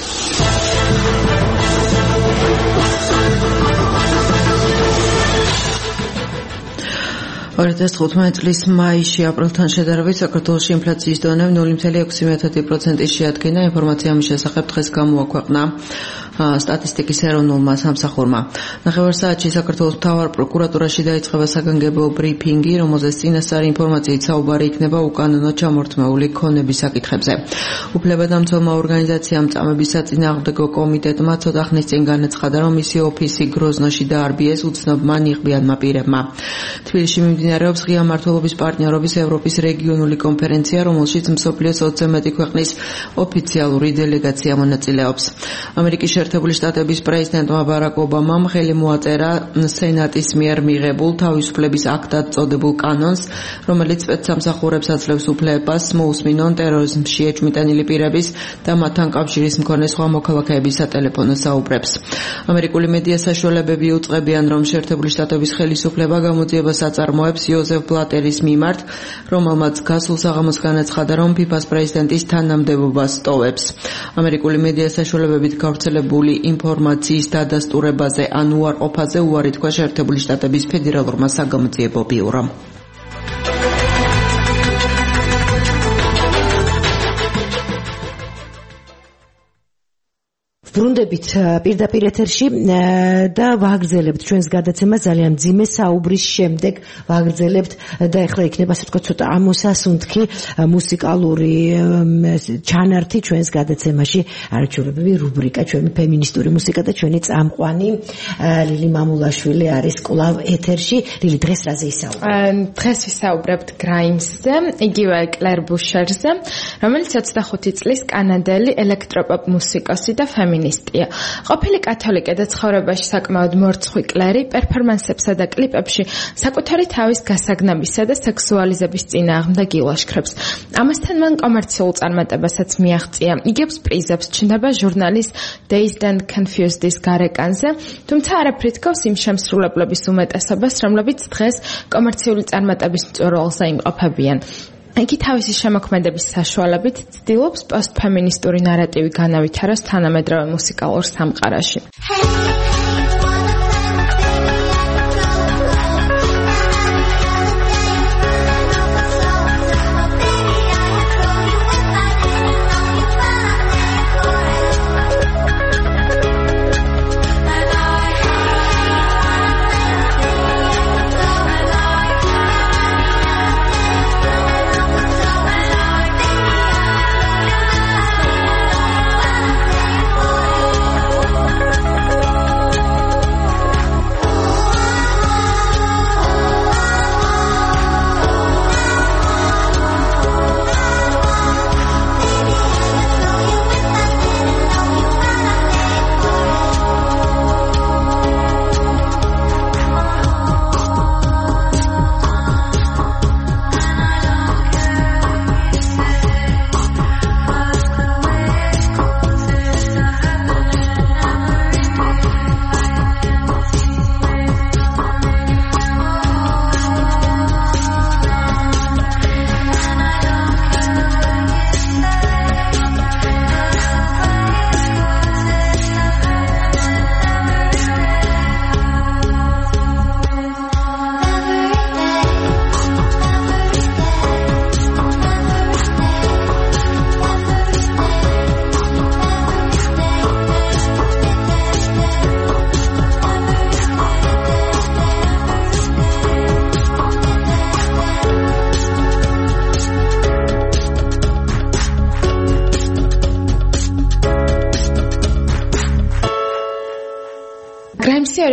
2015 წლის მაისში აპრილთან შედარებით საქართველოში ინფლაციის დონე 0.6%-ს შეადგენდა. ინფორმაცია ამის შესახებ დღეს გამოაქვეყნა სტატისტიკის ეროვნულმა სამსახურმა. ნახევარსაათში საქართველოს მთავარ პროკურატურაში დაიწყება საგანგებო ბრიფინგი, რომელზეც წინასწარი ინფორმაციით საუბარი იქნება უკანონოდ ჩამორთმეული ქონების საკითხებზე. უფლებადამცველმა ორგანიზაციამ წამების საწინააღმდეგო კომიტეტმა ცოტა ხნის წინ განაცხადა, რომ მისი ოფისი გროზნოში დაარბიეს უცნობმა ნიღბიანმა პირებმა. თბილისში მიმდინარეობს ღია მმართველობის პარტნიორობის ევროპის რეგიონული კონფერენცია, რომელშიც მსოფლიოს 20-ზე მეტი ქვეყნის ოფიციალური დელეგაცია მონაწილეობს. ამერიკის შეერთებული შტატების პრეზიდენტმა ბარაკ ობამამ ხელი მოაწერა სენატის მიერ მიღებულ თავისუფლების აქტად წოდებულ კანონს, რომელიც სპეცსამსახურებს აძლევს უფლებას მოусმინონ ტერორიზმში ეჭვმიტანილი პირების და მათთან კავშირის მქონე სხვა მოქალაქეების სატელეფონო საუბრებს. ამერიკული მედია საშუალებები უწყებიან, რომ შეერთებული შტატების ხელისუფლება გამოძიებას აწარმოებს იოზეფ ბლატერის მიმართ, რომელმაც გასულ საღამოს განაცხადა, რომ ფიფას პრეზიდენტის თანამდებობას ტოვებს. ამერიკული მედია საშუალებებით გავრცელებული ინფორმაციის დადასტურებაზე ან უარყოფაზე უარი თქვა შეერთებული შტატების ფედერალურმა საგამოძიებო ბიურომ. ბრუნდებით პირდაპირ ეთერში და ვაგრძელებთ ჩვენს გადაცემას ძალიან მძიმე საუბრის შემდეგ ვაგრძელებთ და ახლა იქნება ასე ვთქვათ ცოტა ამოსასუნთქი მუსიკალური ჩანართი ჩვენს გადაცემაში არაჩვეულებრივი რუბრიკა ჩვენი ფემინისტური მუსიკა და ჩვენი წამყვანი ლილი მამულაშვილი არის კვლავ ეთერში. ლილი, დღეს რაზე ისაუბრებთ? დღეს ვისაუბრებთ გრაიმსზე, იგივე კლერ ბუშერზე, რომელიც 25 წლის კანადელი ელექტროპოპ მუსიკოსი და ფემინისტია. ყოფილი კათოლიკე და ცხოვრებაში საკმაოდ მორცხვი კლერი პერფორმანსებსა და კლიპებში საკუთარი თავის გასაგნაბისა და სექსუალიზების წინააღმდეგ ილაშქრებს. ამასთან მან კომერციულ წარმატებასაც მიაღწია. იგებს პრიზებს, ჩნდება ჟურნალის Dazed and Confused-ის გარეკანზე, თუმცა არაფრით გავს იმ შემსრულებლების უმეტესობას, რომლებიც დღეს კომერციული წარმატების მწვერვალზე იმყოფებიან. იგი თავისი შემოქმედების საშუალებით ცდილობს პოსტფემინისტური ნარატივი განავითაროს თანამედროვე მუსიკალურ სამყაროში.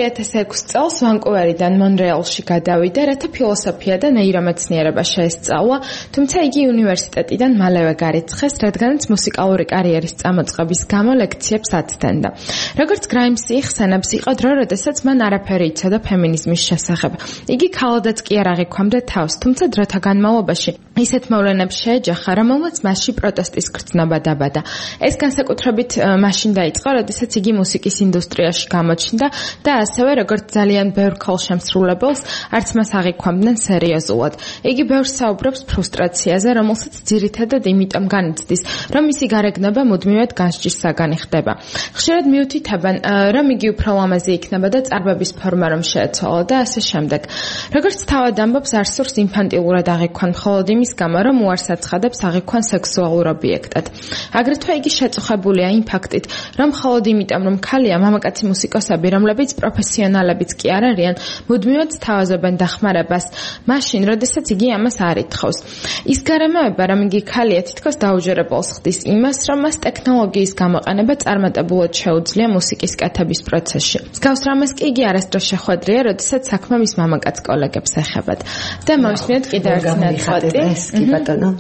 2006 წელს ვანკუვერიდან მონრეალში გადავიდა, რათა ფილოსოფია და ნეირომეცნიერება შეესწავლა, თუმცა იგი უნივერსიტეტიდან მალევე გარიცხეს, რადგანაც მუსიკალური კარიერის წამოწყების გამო ლექციებს აცდენდა. როგორც გრაიმსი იხსენებს, იყო დრო, როდესაც მან არაფერი იცოდა ფემინიზმის შესახებ. იგი ქალადაც კი არ აღიქვამდა თავს, თუმცა დროთა განმავლობაში ისეთ მოვლენებს შეეჯახა, რომელმაც მასში პროტესტის გრძნობა დაბადა. ეს განსაკუთრებით მაშინ დაიწყო, როდესაც იგი მუსიკის ინდუსტრიაში გამოჩნდა და ასევე როგორც ძალიან ბევრ ქალშემსრულებელს, არც მას აღიქვამდნენ სერიოზულად. იგი ბევრს საუბრობს ფრუსტრაციაზე, რომელსაც ძირითადად იმიტომ განიცდის, რომ მისი გარეგნობა მუდმივად განსჯის საგანი ხდება. ხშირად მიუთითებენ, რომ იგი უფრო ლამაზი იქნება და წარბების ფორმა რომ შეეცვალა და ასე შემდეგ. როგორც თავად ამბობს, არ სურს ინფანტილურად აღიქვან მხოლოდ იმის გამო, რომ უარს აცხადებს აღიქვან სექსუალურ ობიექტად. აგრეთვე იგი შეწუხებულია იმ ფაქტით, რომ მხოლოდ იმიტომ, რომ ქალია, მამაკაცი მუსიკოსები, რომლებიც პროფესიონალებიც კი არ არიან, მუდმივად სთავაზობენ დახმარებას, მაშინ, როდესაც იგი ამას არ ითხოვს. ის გარემოება, რომ იგი ქალია, თითქოს დაუჯერებელს ხდის იმას, რომ მას ტექნოლოგიის გამოყენება წარმატებულად შეუძლია მუსიკის კეთების პროცესში. მსგავს რამეს კი იგი არასდროს შეხვედრია, როდესაც საქმე მის მამაკაც კოლეგებს ეხებათ. და მოვისმინოთ კიდევ ერთი ნაწყვეტი. კი ბატონო.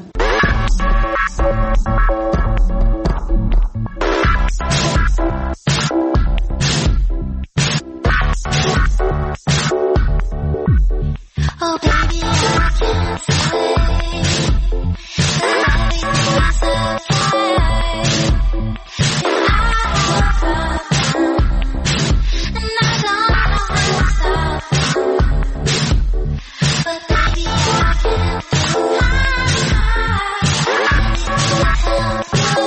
Oh baby, I can't say everything's okay. And I don't know how to stop. But baby, I can't help you.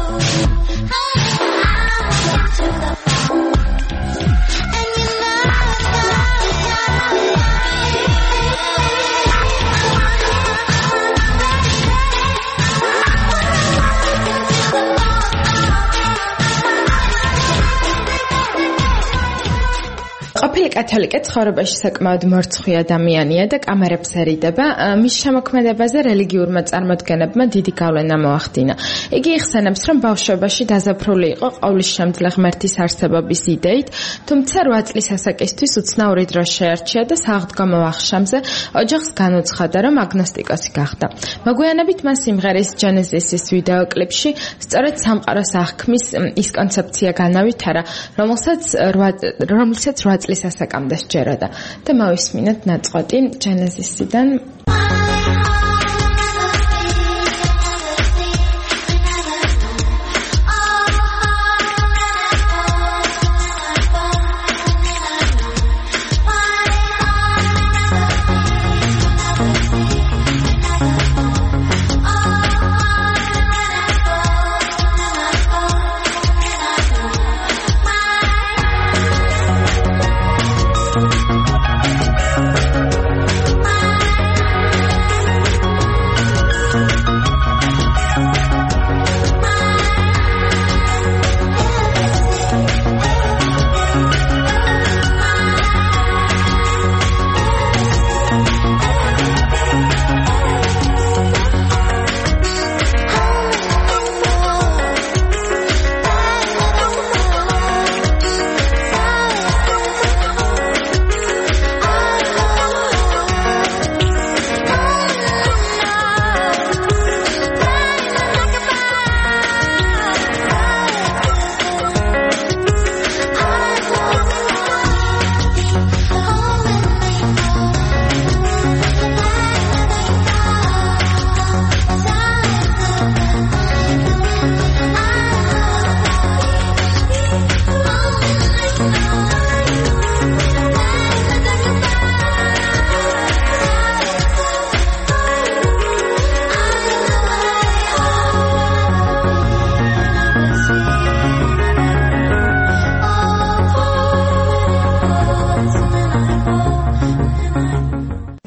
I'm to the phone. And you know ყოფილი კათოლიკე ცხოვრებაში საკმაოდ მორცხვი ადამიანია და კამერებს ერიდება. მის შემოქმედებაზე რელიგიურმა წარმოდგენებმა დიდი გავლენა მოახდინა. იგი იხსენებს, რომ ბავშვობაში დაზაფრული იყო ყოვლისშემძლე ღმერთის არსებობის იდეით, თუმცა 8 წლის ასაკისთვის უცნაური დრო შეარჩია და სააღდგომო აღშამზე ოჯახს განუცხადა, რომ აგნოსტიკოსი გახდა. მოგვიანებით მას სიმღერის Genesis-ის ვიდეო კლიპში სწორედ სამყაროს აღქმის ის კონცეფცია განავითარა, რომელსაც 8 წლის ასაკამდე სჯეროდა. და მოვისმინოთ ნაწყვეტი Genesis-იდან.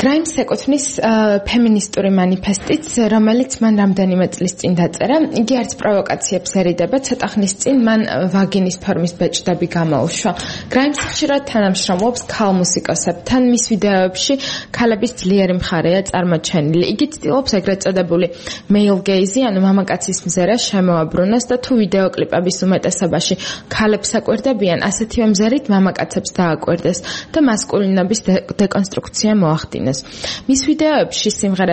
Grimes ეკუთვნის ფემინისტური მანიფესტიც, რომელიც მან რამდენიმე წლის წინ დაწერა. იგი არც პროვოკაციებს ერიდება, ცოტა ხნის წინ მან ვაგინის ფორმის ბეჭდები გამოუშვა. Grimes ხშირად თანამშრომლობს ქალ მუსიკოსებთან, მის ვიდეოებში ქალების ძლიერი მხარეა წარმოჩენილი. იგი ცდილობს ეგრეთ წოდებული male gaze, ანუ მამაკაცის მზერა შემოაბრუნოს და თუ ვიდეოკლიპების უმეტესობაში ქალებს აკვირდებიან, ასეთივე მზერით მამაკაცებს დააკვირდეს და მასკულინობის დეკონსტრუქცია მოახდინოს. მის ვიდეოში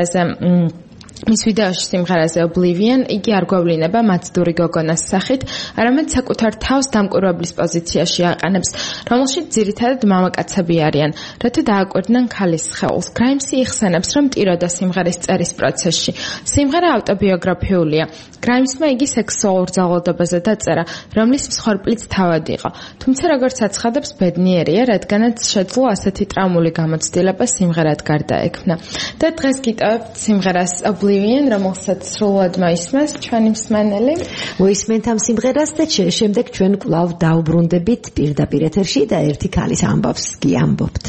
სიმღერაზე Oblivion იგი არ გვევლინება მაცდური გოგონას სახით, არამედ საკუთარ თავს დამკვირვებლის პოზიციაში აყენებს, რომელშიც ძირითადად მამაკაცები არიან, რათა დააკვირდნენ ქალის სხეულს. Grimes იხსენებს, რომ ტიროდა სიმღერის წერის პროცესში. სიმღერა ავტობიოგრაფიულია. Grimes-მა იგი სექსუალურ ძალადობაზე დაწერა, რომლის მსხვერპლიც თავად იყო. თუმცა როგორც აცხადებს, ბედნიერია, რადგანაც შეძლო ასეთი ტრაუმული გამოცდილება სიმღერად გარდაექმნა. და დღეს გიტოვებთ სიმღერას Oblivion, რომელსაც სრულად მოისმენს ჩვენი მსმენელი. მოისმენთ ამ სიმღერას და შემდეგ ჩვენ კვლავ დაუბრუნდებით პირდაპირ ეთერში და ერთი ქალის ამბავს გიამბობთ.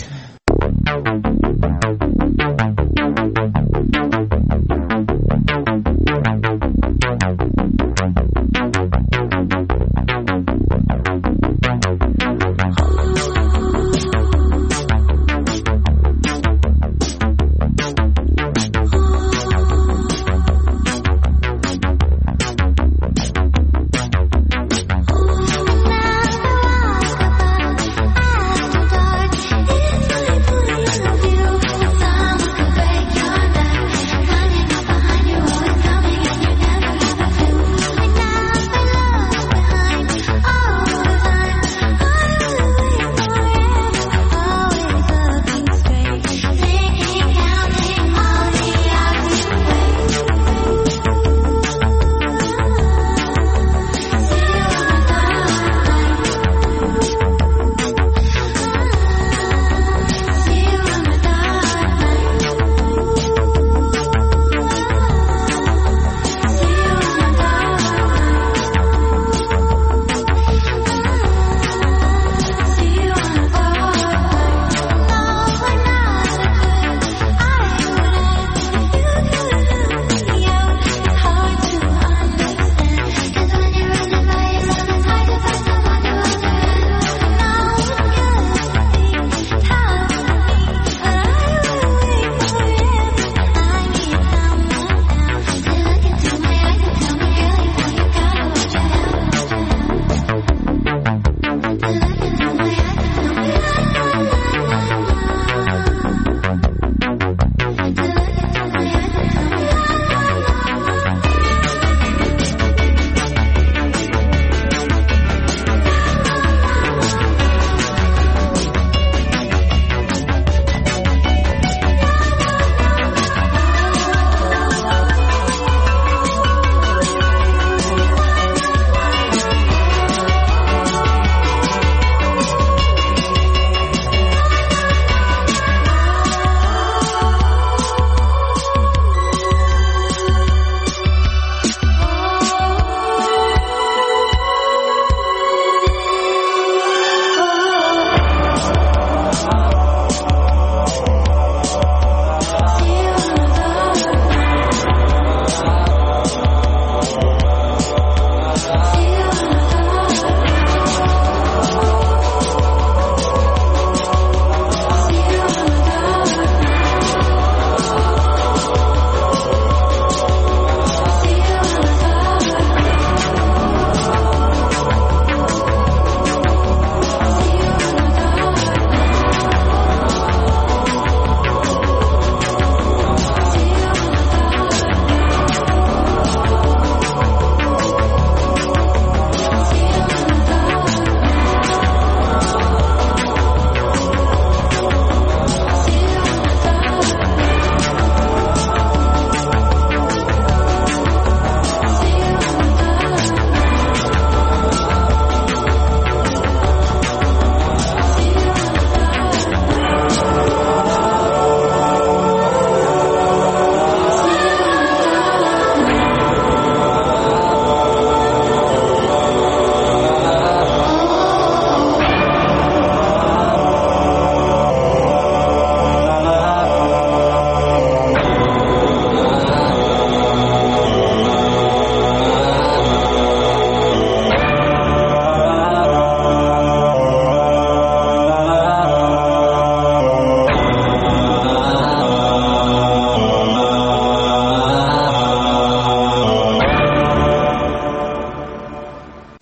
Now the walls go by after dark.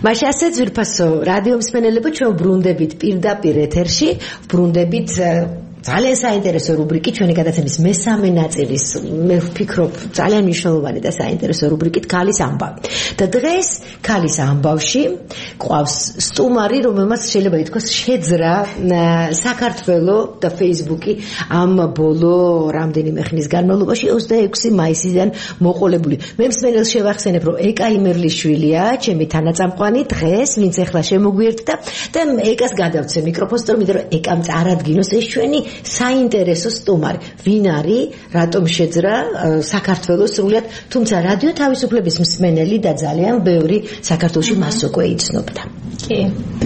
მაშინ ასე ძვირფასო რადიო მსმენელებო ჩვენ ბრუნდებით პირდაპირ ეთერში ბრუნდებით ძალიან საინტერესო რუბრიკი ჩვენი გადაცემის მესამე ნაწილის მე ვფიქრობ ძალიან მნიშვნელოვანი და საინტერესო რუბრიკით ქალის ამბავი და დღეს ქალის ამბავში ყავს სტუმარი რომელმაც შეიძლება ითქვას შეძრა საქართველოს და Facebook-ი ამ ბოლო რამდენიმე ხნის განმავლობაში 26 მაისიდან მოყოლებული მე მსმენელს შევახსენებ რომ ეკა იმერლიშვილია ჩემი თანაწამყვანი დღეს ვინც ახლა შემოგვიერთდა და ეკას გადავცე მიკროფონს იმიტომ რომ ეკამ წარადგინოს ეს ჩვენი საინტერესო სტუმარი ვინ არის რატომ შეძრა საქართველოს სრულიად თუმცა რადიო თავისუფლების მსმენელი და ძალიან ბევრი საქართველოში მას უკვე იცნობდა კი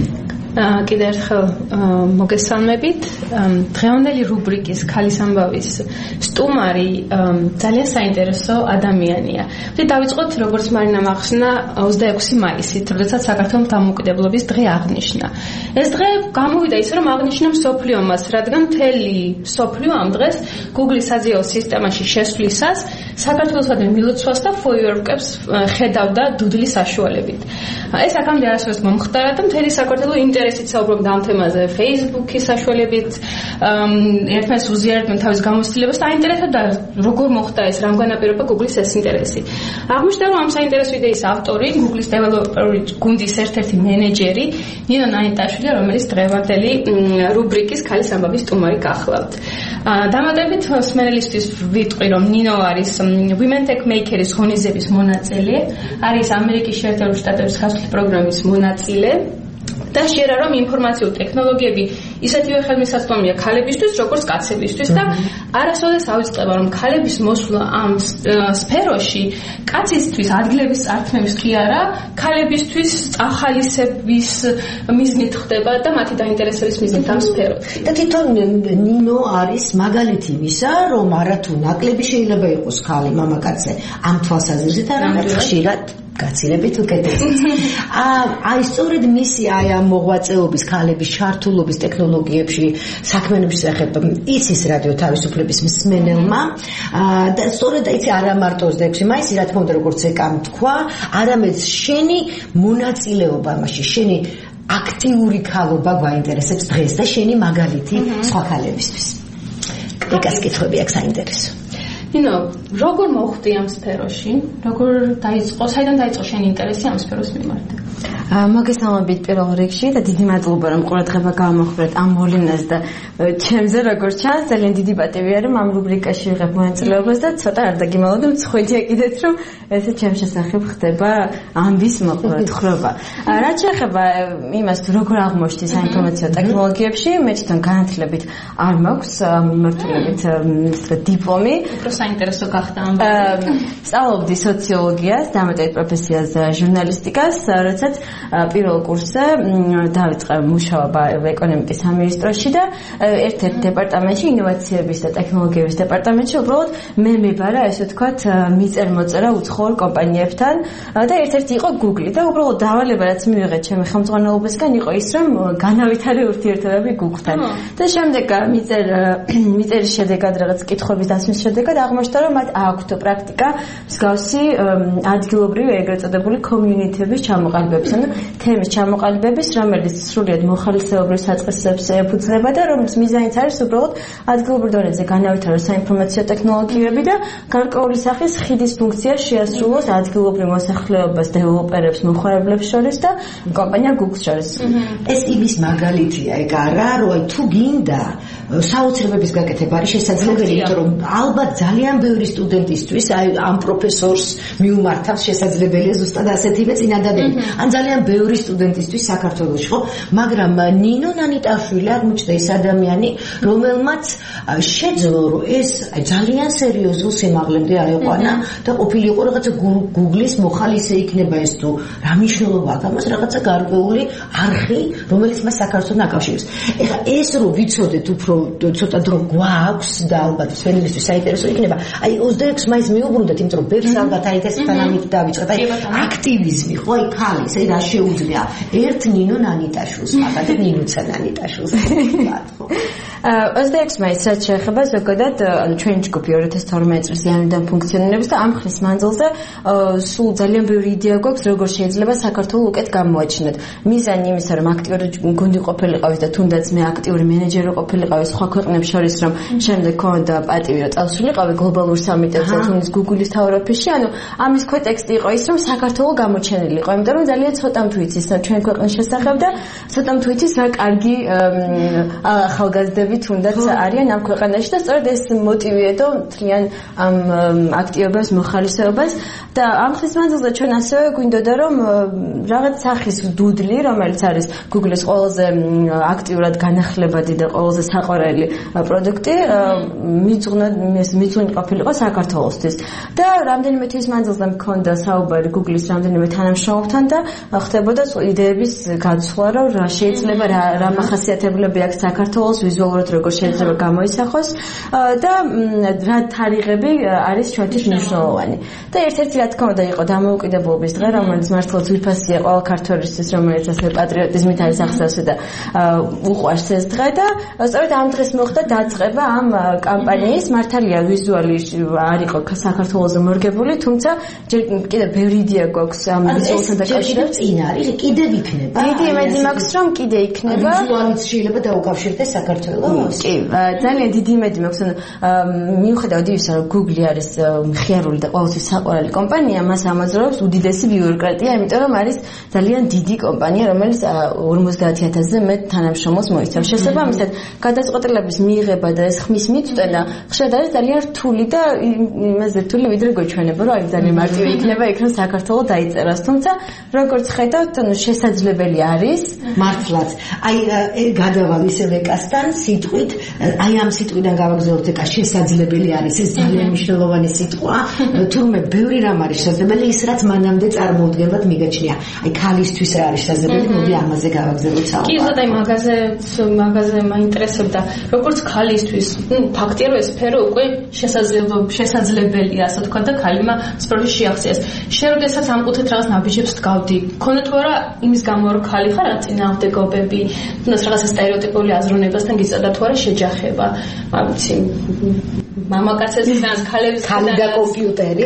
კიდევ ერთხელ მოგესალმებით დღევანდელი რუბრიკის ქალის ამბავის სტუმარი ძალიან საინტერესო ადამიანია. დავიწყოთ როგორც მარინამ აღხსნა 26 მაისით, როდესაც საქართველოს დამოუკიდებლობის დღე აღნიშნა. ეს დღე გამოვიდა ისე რომ აღნიშნა მსოფლიომას, რადგან მთელი მსოფლიო ამ დღეს Google-ის საზიაო სისტემაში შესვლისას საქართველოსადმი მილოცვას და ფოიერვერკებს ხედავდა დუდლის საშუალებით. ეს აქამდე არასდროს მომხდარა და მთელი საქართველო ინტერესით საუბრობდა ამ თემაზე Facebook-ის საშუალებით ერთმანეთს უზიარებდნენ თავის გამოცდილებას და აინტერესებდა როგორ მოხდა ეს რამ განაპირობა Google-ის ეს ინტერესი. აღმოჩნდა რომ ამ საინტერესო იდეის ავტორი Google-ის დეველოპერი გუნდის ერთ-ერთი მენეჯერი ნინო ნაინტაშვილი რომელიც დღევანდელი რუბრიკის ქალის ამბავის სტუმარი გახლავთ. დამატებით მსმენელისთვის ვიტყვი რომ ნინო არის Women Tech Maker-ის ღონისძიების მონაწილე, არის ამერიკის შეერთებული შტატების ხალხის პროგრამის მონაწილე და შეერა რომ ინფორმაციულ ტექნოლოგიები ისეთივე ხელმისაწვდომია ქალებისთვის როგორც კაცებისთვის და არასოდეს ავიწყდება რომ ქალების მოსვლა ამ სფეროში კაცისთვის ადგილების წარქმევის კი არა ქალებისთვის წახალისების მიზნით ხდება და მათი დაინტერესების მიზნით ამ სფეროში და თვითონ ნინო არის მაგალითი იმისა რომ არათუ ნაკლები შეიძლება იყოს ქალი მამაკაცზე ამ თვალსაზრისით არამედ ხშირად გაცილებით უკეთესიც. აი სწორედ მისი აი ამ მოღვაწეობის ქალების ჩართულობის ტექნოლოგიებში საქმიანობის სახებ იცის რადიო თავისუფლების მსმენელმა და სწორედ იცი არა მარტო 26 მაისი რა თქმა უნდა როგორც ეკამ თქვა არამედ შენი მონაწილეობა მასში შენი აქტიური ქალობა გვაინტერესებს დღეს და შენი მაგალითი სხვა ქალებისთვის. ეკას კითხვები აქ საინტერესო. ნინო, როგორ მოხვდი ამ სფეროში? როგორ დაიწყო, საიდან დაიწყო შენი ინტერესი ამ სფეროს მიმართ? მოგესალმებით პირველ რიგში და დიდი მადლობა რომ ყურადღება გამოვხდეთ ამ მოვლენას და ჩემზე როგორც ჩანს ძალიან დიდი პატივი არის ამ რუბრიკაში ვიღებ მონაწილეობას და ცოტა არ დაგიმალავდი მცხვიდია კიდეც რომ ესე ჩემ შესახებ ხდება ამბის მოყოლათხრობა. რაც შეეხება იმას როგორ აღმოჩნდი საინფორმაციო ტექნოლოგიებში მე თვითონ განათლებით არ მაქვს მიმართულებით დიპლომი საინტერესო გახდა ამ სწავლობდი სოციოლოგიას, დამატებით პროფესიას ჟურნალისტიკას, როდესაც პირველ კურსზე დავიწყე მუშაობა ეკონომიკის სამინისტროში და ერთ-ერთ დეპარტამენტში, ინოვაციების და ტექნოლოგიების დეპარტამენტში, უბრალოდ მე მებარა, ესე ვთქვათ, მიწერ-მოწერა უცხოურ კომპანიებთან და ერთ-ერთი იყო Google და უბრალოდ დავალება რაც მივიღეთ ჩემი ხელმძღვანელობისგან იყო ის, რომ განავითარე ურთიერთობები Google-თან. და შემდეგ მიწერის შედეგად რაღაც კითხვების დასმის შედეგად აღმოჩნდა რომ მათ აქვთ პრაქტიკა მსგავსი ადგილობრივი ეგრეთ წოდებული კომიუნიტების ჩამოყალიბების ანუ თემის ჩამოყალიბების რომელიც სრულიად მოხალისეობრივ საწყისებს ეფუძნება და რომლის მიზანიც არის უბრალოდ ადგილობრივ დონეზე განავითაროს საინფორმაციო ტექნოლოგიები და გარკვეული სახის ხიდის ფუნქცია შეასრულოს ადგილობრივ მოსახლეობას დეველოპერებს მოხარებლებს შორის და კომპანია Google-ს შორის. ეს იმის მაგალითია ეგ არა რომ თუ გინდა საოცრებების გაკეთება არის შესაძლებელი იმიტომ რომ ალბათ ძალიან ბევრი სტუდენტისთვის აი ამ პროფესორს მიუმართავს შესაძლებელია ზუსტად ასეთივე წინადადები. ან ძალიან ბევრი სტუდენტისთვის საქართველოში ხო, მაგრამ ნინო ნანიტაშვილი აღმოჩნდა ის ადამიანი, რომელმაც შეძლო რომ ეს ძალიან სერიოზულ სიმაღლემდე აიყვანა და ყოფილიყო რაღაცა Google-ის მოხალისე იქნება ეს თუ რა მნიშვნელობა აქვს ამას რაღაცა გარკვეული არხი, რომელიც მას საქართველოს აკავშირებს. ეხლა ეს რომ ვიცოდეთ უფრო ცოტა დრო გვაქვს და ალბათ სველისთვის საინტერესო იქნება. აი 26 მაისს მიუბრუნდეთ, იმიტომ რომ ბევრს ალბათ აი ეს თანამით დავიწყეთ. აი აქტივიზმი, ხო, აი ქალის, აი რა შეუძლია. ერთ ნინო ნანიტაშვილს, მაგალითად ნინუცა ნანიტაშვილს. ხო. 26 მაისს რაც შეეხება ზოგადად ჩვენი ჯგუფი 2012 წლის იანვრიდან ფუნქციონირებს და ამ ხნის მანძილზე სულ ძალიან ბევრი იდეა გვაქვს როგორ შეიძლება საქართველოს უკეთ გამოაჩინოთ. მიზანი იმისა რომ აქტიური გუნდი ყოფილიყავით და თუნდაც მე აქტიური მენეჯერი ყოფილიყავი სხვა ქვეყნებს შორის რომ შემდეგ ქონდა პატივი რომ წავსულიყავი გლობალურ სამიტებზე თუნდაც Google-ის თავარ ოფისში, ანუ ამის ქვეტექსტი იყო ის რომ საქართველოს გამოჩენილი იყო, იმიტომ რომ ძალიან ცოტამ თუ იცის ჩვენ ქვეყნის შესახებ და ცოტამ თუ იცის რა კარგი ახალგაზრდები თუნდაც არიან ამ ქვეყანაში და სწორედ ეს მოტივირებდა მთლიან ამ აქტივობას მოხალისეობას და ამ ხის მანძილზე ჩვენ ასევე გვინდოდა რომ რაღაც სახის დუდლი რომელიც არის Google-ის ყველაზე აქტიურად განახლებადი და ყველაზე საყვარელი პროდუქტი მიძღვნი ყოფილიყო საქართველოსთვის და რამდენიმე თვის მანძილზე მქონდა საუბარი Google-ის რამდენიმე თანამშრომელთან და ხდებოდა იდეების გაცვლა რომ რა შეიძლება რა მახასიათებლები აქვს საქართველოს ვიზუალურად როგორ შეიძლება გამოისახოს და რა თარიღები არის ჩვენთვის მნიშვნელოვანი. და ერთ-ერთი რა თქმა უნდა იყო დამოუკიდებლობის დღე, რომელიც მართლა ძვირფასია ყველა ქართველისთვის, რომელიც ასე პატრიოტიზმით არის ახსოვსი და უყვარს ეს დღე და სწორედ ამ დღეს მოხდა დაწყება ამ კამპანიის. მართალია ვიზუალი არ იყო საქართველოს მორგებული, თუმცა კიდევ ბევრი იდეა გვაქვს ამ ვიზუალთან დაკავშირებით. წინ არის, კიდევ იქნება. დიდი იმედი მაქვს, რომ კიდე იქნება. ვიზუალით შეიძლება დაუკავშირდეს საქართველოს. კი, ძალიან დიდი იმედი მაქვს, მიუხედავად იმისა, რომ Google არის მხიარული და ყოველთვის საყვარელი კომპანია, მას ამოძრავებს უდიდესი ბიუროკრატია, იმიტომ რომ არის ძალიან დიდი კომპანია, რომელიც 50,000-ზე მეტ თანამშრომელს მოიცავს. შესაბამისად, გადაწყვეტილების მიღება და ეს ხმის მიწვენა ხშირად არის ძალიან რთული და იმაზე რთული, ვიდრე გვეჩვენება, რომ აი ძალიან მარტივი იქნება იქ რომ საქართველოს დაიწერას. თუმცა, როგორც ხედავთ, შესაძლებელი არის. მართლაც. აი გადავალ ისევ ეკასთან სიტყვით, აი ამ სიტყვიდან გავაგზავნოთ ეკა შესაძლებელი არის. ეს ძალიან მნიშვნელოვანი სიტყვა. თურმე ბევრი რამ არის შესაძლებელი, ის რაც მანამდე წარმოუდგენლად მიგაჩნია. აი ქალისთვის რა არის შესაძლებელი, მოდი ამაზე გავაგზავნოთ საუბარი. კი, ზოგადად მაგაზე მაინტერესებდა, როგორც ქალისთვის, ფაქტია რომ ეს სფერო უკვე შესაძლებელია, ასე თქვა და ქალმა სპორტში შეახციეს. შენ როდესაც ამ კუთხით რაღაც ნაბიჯებს დგავდი, ქონდა თუ არა იმის გამო რომ ქალი ხარ, რა წინააღმდეგობები, თუნდაც რაღაც სტერეოტიპული აზროვნებასთან გიწევდა თუ არა შეჯახება, ვიცი მამაკაცებს და ქალებს და კომპიუტერი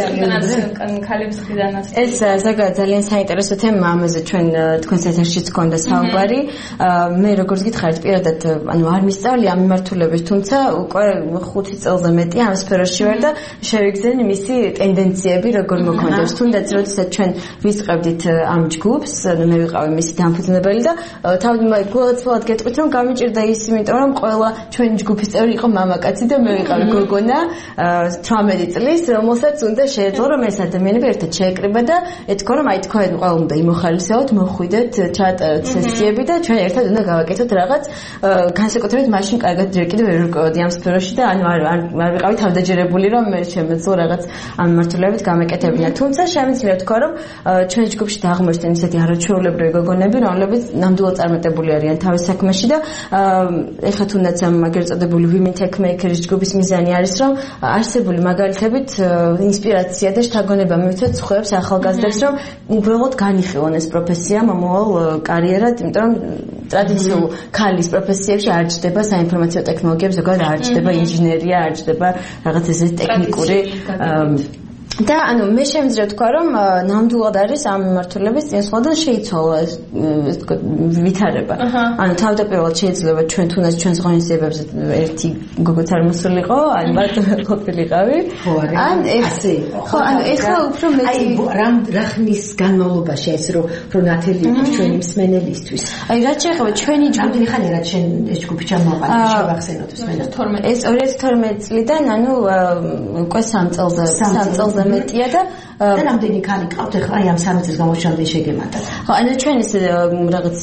ქალებს ხიდანაც ეს ზოგადად ძალიან საინტერესო თემა ამაზე ჩვენ თქვენს ეთერშიც გქონდა საუბარი მე როგორც გითხარით პირადად ანუ არ მისწავლი ამ მიმართულებით თუმცა უკვე 5 წელზე მეტი ამ სფეროში ვარ და შევიგრძენი მისი ტენდენციები როგორ მოქმედებს თუნდაც როდესაც ჩვენ ვისყევდით ამ ჯგუფს მე ვიყავი მისი დამფუძნებელი და თავდაპირველად გეტყვით რომ გამიჭირდა ის იმიტომ რომ ყველა ჩვენი ჯგუფის წევრი იყო მამაკაცი და მე ვიყავი გოგონა 18 წლის რომელსაც უნდა შეეძლო რომ ეს ადამიანები ერთად შეეკრიბა და ეთქვა რომ აი თქვენ ყველა უნდა იმოხალისეოთ მოხვიდეთ ჩაატაროთ სესიები და ჩვენ ერთად უნდა გავაკეთოთ რაღაც განსაკუთრებით მაშინ კარგად ჯერ კიდევ ვერ ვიყავდი ამ სფეროში და ანუ არ ვიყავი თავდაჯერებული რომ მე შემეძლო რაღაც ამ მიმართულებით გამეკეთებინა თუმცა შემიძლია თქვა რომ ჩვენ ჯგუფში დაღმერთენ ისეთი არაჩვეულებრივი გოგონები რომლებიც ნამდვილად წარმატებული არიან თავის საქმეში და ეხლა თუნდაც ამ აგერ წოდებული Women Tech Makers ჯგუფის მიზანი არის რომ არსებული მაგალითებით ინსპირაცია და შთაგონება მივცეთ სხვებს ახალგაზრდებს რომ უბრალოდ განიხილონ ეს პროფესია მომავალ კარიერად იმიტომ რომ ტრადიციულ ქალის პროფესიებში არ ჩდება საინფორმაციო ტექნოლოგიები ზოგადად არ ჩდება ინჟინერია არ ჩდება რაღაც ესეთი ტექნიკური და ანუ მე შემიძლია თქვა რომ ნამდვილად არის ამ მიმართულების წინსვლადან შეიცვალა ეს ვითარება. ანუ თავდაპირველად შეიძლება ჩვენ თუნდაც ჩვენს ღონისძიებებზე ერთი გოგოც არ მოსულიყო, ან მარტო ყოფილიყავი. ან ესე. ხო, ანუ ეხლა უფრო მეტი რა ხნის განმავლობაში ეს რომ ნათელი იყოს ჩვენი მსმენელისთვის. აი რაც შეეხება ჩვენი ჯგუფი ხანი რაც შენ ეს ჯგუფი ჩამოაყალიბე შევახსენოთ მსმენელს. 12 წლიდან ანუ უკვე 3 წელზე მეტია და რამდენი ქალი ყავთ ახლა აი ამ 3 წელს გამორჩენილი შეგემატათ. ხო, ანუ ჩვენ ის რაღაც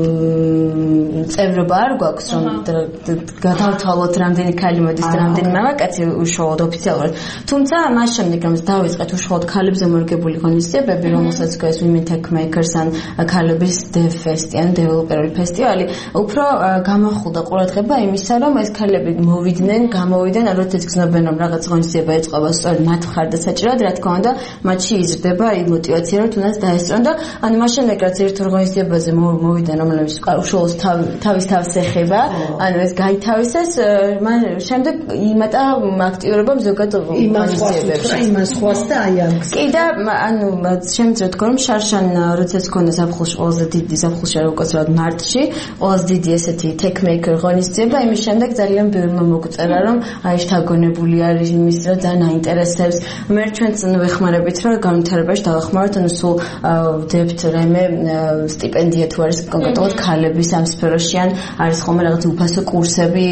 წევრობა არ გვაქვს რომ გადავთვალოთ რამდენი ქალი მოდის და რამდენი მამაკაცი უშუალოდ ოფიციალურად. თუმცა მას შემდეგ რომ დავიწყეთ უშუალოდ ქალებზე მორგებული ღონისძიებები, რომელსაც ქვია Women Tech Makers ან ქალების Dev Fest ან დეველოპერული ფესტივალი, უფრო გამახვილდა ყურადღება იმისა, რომ ეს ქალები გამოვიდნენ, როდესაც გრძნობენ რომ რაღაც ღონისძიება ეწყობა სწორედ მათ მხარდასაჭირად, რა თქმა უნდა, მათში იზრდება აი мотивация, რომ თუნდაც დაესწრონ და ანუ მას შემდეგ რაც ერთ ორგანიზაციაზე მოვიდნენ, რომელიც უშუალოდ თავის თავს ეხება, ანუ ეს გაითავისეს, მან შემდეგ იმატა აქტიურობამ ზოგადად ორგანიზაციებში. იმას ხვას და აი ამს. კი და ანუ შემიძლია თქვა რომ შარშან როდესაც ქონდა ზაფხულში ყველაზე დიდი ზაფხულში არ უკაცრავად მარტში, ყველაზე დიდი ესეთი tech maker ღონისძიება, იმის შემდეგ ძალიან ბევრმა მოგწერა რომ აი შთაგონებული არის იმის რა ძალიან აინტერესებს. მე ჩვენც ვეხმარებით რომ განვითარებაში დავახმაროთ, ანუ სულ ვდებთ რაიმე სტიპენდია თუ არის კონკრეტულად ქალების ამ სფეროში ან არის ხოლმე რაღაც უფასო კურსები,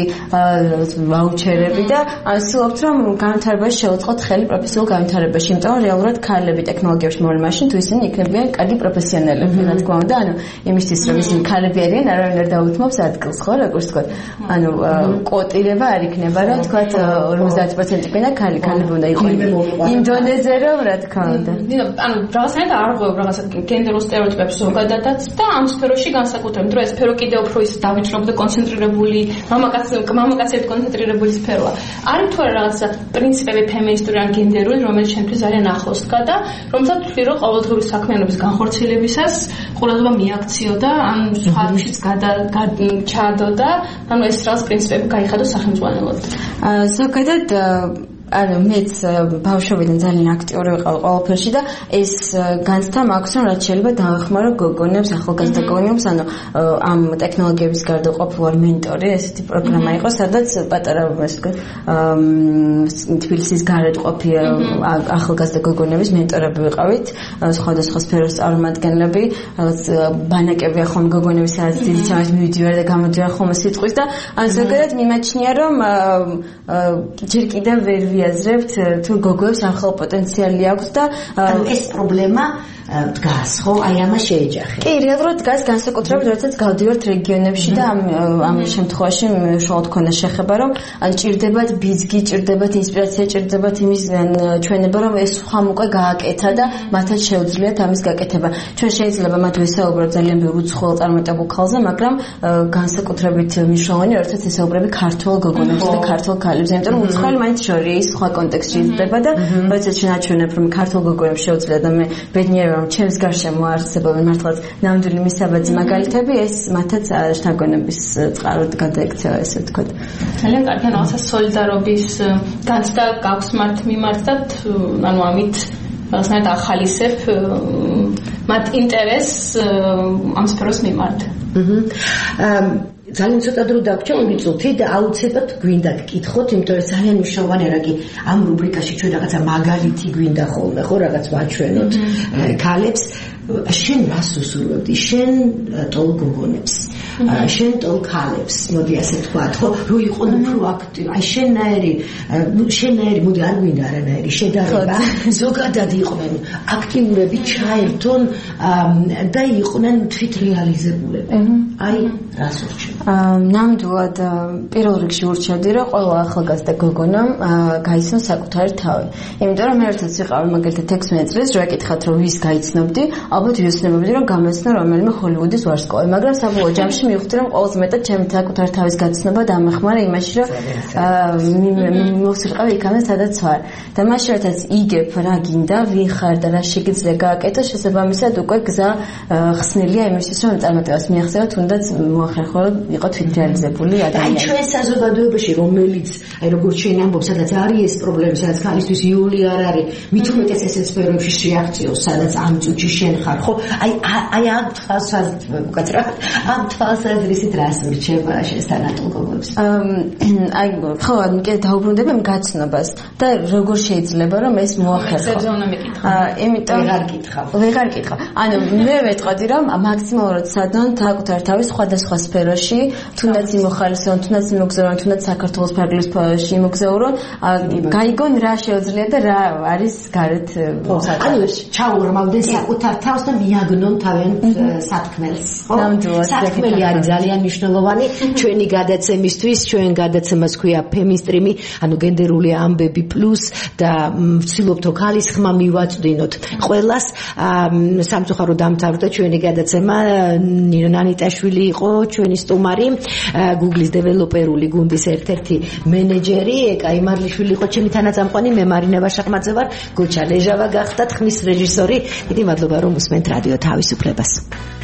ვაუჩერები და ვცდილობთ რომ განვითარებაში შევუწყოთ ხელი პროფესიულ განვითარებაში, იმიტომ რომ რეალურად ქალები ტექნოლოგიებში მოვალ მაშინ თუ ისინი იქნებიან კარგი პროფესიონალები, რა თქმა უნდა, ანუ იმისთვის რომ ისინი ქალები არიან, არავინ არ დაუთმობს ადგილს, ხო, როგორც თქვა. ანუ კვოტირება არ იქნება, რომ თქვა 50% იქნება ქალები უნდა იყოს იმდონეზე, რომ რა თქმა უნდა. ანუ რაღაცნაირად არ ღვევ რაღაცა გენდერულ სტერეოტიპებს ზოგადადაც და ამ სფეროში განსაკუთრებით, რომ ეს სფერო კიდევ უფრო ის დავიწყებდა კონცენტრირებული, მამაკაცებით კონცენტრირებული სფეროა. არის თუ არა რაღაცა პრინციპები ფემინისტური ან გენდერული, რომელიც ჩემთვის ძალიან ახლოს დგა და რომელსაც ვთვლი, რომ ყოველდღიური საქმიანობის განხორციელებისას ყურადღება მიაქციო და ან სხვაშიც ჩადო და ანუ ეს რაღაც პრინციპები გაიხადო სახელმწიფოდ. ზოგადად ანუ მეც ბავშვობიდან ძალიან აქტიური ვიყავ ყველაფერში და ეს განცდა მაქვს რომ რაც შეიძლება დავახმარო გოგონებს, ახალგაზრდა გოგონებს, ანუ ამ ტექნოლოგიების გარდა ყოფილი მენტორი, ესეთი პროგრამა იყო, სადაც პატარა თბილისის გარეთ ყოფილი ახალგაზრდა გოგონების მენტორები ვიყავით, სხვადასხვა სფეროს წარმომადგენლები, რაღაც ბანაკები ახალ გოგონების სადაც დიდი თემას მივიდივარ და გამოდივარ ხოლმე სიტყვის და ან ზოგადად მიმაჩნია რომ ჯერ კიდევ ვერ ვიაზრებთ თუ გოგოებს ახალ პოტენციალი აქვს და ეს პრობლემა დგას, ხო? აი ამას შეეჯახე. კი, რეალურად დგას განსაკუთრებით, როდესაც გავდივართ რეგიონებში და ამ შემთხვევაში უშუალოდ ქონდა შეხება, რომ ან ჭირდებათ ბიზგი, ჭირდებათ ინსპირაცია, ჭირდებათ იმის ჩვენება, რომ ეს ხომ უკვე გააკეთა და მათაც შეუძლიათ ამის გაკეთება. ჩვენ შეიძლება მათ ვესაუბროთ ძალიან ბევრ უცხოელ წარმატებულ ქალზე, მაგრამ განსაკუთრებით მნიშვნელოვანია, როდესაც ესაუბრები ქართულ გოგონებზე და ქართულ ქალებზე, იმიტომ რომ უცხოელი მაინც შორია ის სხვა კონტექსტში იზრდება და როდესაც შენაჩვენებ, რომ ქართულ გოგონებს შეუძლია და მე ბედნიერია ჩემს გარშემო არსებობენ მართლაც ნამდვილი მისაბაძი მაგალითები, ეს მათაც შთაგონების წყაროდ გადაექცევა, ესე ვთქვათ. ძალიან კარგი, რაღაცა სოლიდარობის განცდა გაქვს მათ მიმართ და ანუ ამით რაღაცნაირად ახალისებ მათ ინტერესს ამ სფეროს მიმართ. ძალიან ცოტა დრო დაგვრჩა 2 წუთი და აუცილებლად გვინდა გკითხოთ, იმიტომ რომ ძალიან მნიშვნელოვანია, რა კი ამ რუბრიკაში ჩვენ რაღაცა მაგალითი გვინდა ხოლმე, ხო, რაღაც ვაჩვენოთ ქალებს. შენ რას უსურვებდი? შენ ტოლ გოგონებს, შენ ტოლ ქალებს, მოდი ასე ვთქვათ, ხო, რო იყვნენ უფრო აქტიური. აი შენაერი, მოდი არ გვინდა არანაირი შედარება, ზოგადად იყვნენ აქტიურები, ჩაერთონ და იყვნენ თვითრეალიზებულები. აი რას ურჩევ? ნამდვილად პირველ რიგში ურჩევდი, რომ ყველა ახალგაზრდა გოგონამ გაიცნოს საკუთარი თავი. იმიტომ რომ მე ერთად ვიყავი მაგალითად 16 წლის, რო ეკითხათ რომ ვის გაიცნობდი, ალბათ ვიოცნებობდი რომ გამეცნო რომელიმე ჰოლივუდის ვარსკვლავი, მაგრამ საბოლოო ჯამში მივხვდი რომ ყველაზე მეტად ჩემი საკუთარი თავის გაცნობა დამეხმარა იმაში, რომ მოვსილყავი იქამდე სადაც ვარ. და მას შორთაც იგებ რა გინდა, ვინ ხარ და რა შეგიძლია გააკეთო, შესაბამისად უკვე გზა ხსნილია იმისთვის, რომ წარმატებას მიაღწევა, თუნდაც მოახერხო იყო თვითრეალიზებული ადამიანი. აი ჩვენ საზოგადოებაში რომელიც აი როგორც შენ ამბობ, სადაც არის ეს პრობლემა, სადაც ქალისთვის იული არ არის, მით უმეტეს ესეც სფეროებში შეაქციოს, სადაც ამ წუთში შენ ხარ, ხო? აი ამ თვალსაზრისით რას ურჩება შენ სანატოლ გოგონებს? აი ხო, მე დაუბრუნდები ამ გაცნობას და როგორ შეიძლება რომ ეს მოახერხო? იმიტომ ვეღარ კითხავ. ანუ მე ვეტყოდი რომ მაქსიმალურად სადონ საკუთარ თავის სხვადასხვა სფეროში თუნდაც იმოხარისონ, თუნდაც იმოგზაურონ, თუნდაც საქართველოს ფარგლებში იმოგზაურონ, გაიგონ რა შეუძლია და რა არის გარეთ ანუ ჩაურმავდნენ საკუთარ თავს და მიაგნონ თავიანთ სათქმელს. სათქმელი არის ძალიან მნიშვნელოვანი ჩვენი გადაცემისთვის, ჩვენ გადაცემას ქვია ფემინსტრიმი, ანუ გენდერული ამბები პლუს და ვცდილობთ ქალის ხმა მივაწვდინოთ ყველას. სამწუხარო დამთავრდა ჩვენი გადაცემა. ნირნა ნიტაშვილი იყო ჩვენი სტუმარი, Google-ის დეველოპერული გუნდის ერთ-ერთი მენეჯერი, ეკა იმარლიშვილი იყო ჩემი თანაწამყვანი, მე მარინა ვაშახმაძე ვარ, გოჩა ლეჟავა გახდათ ხმის რეჟისორი. დიდი მადლობა რომ უსმენთ რადიო თავისუფლებას.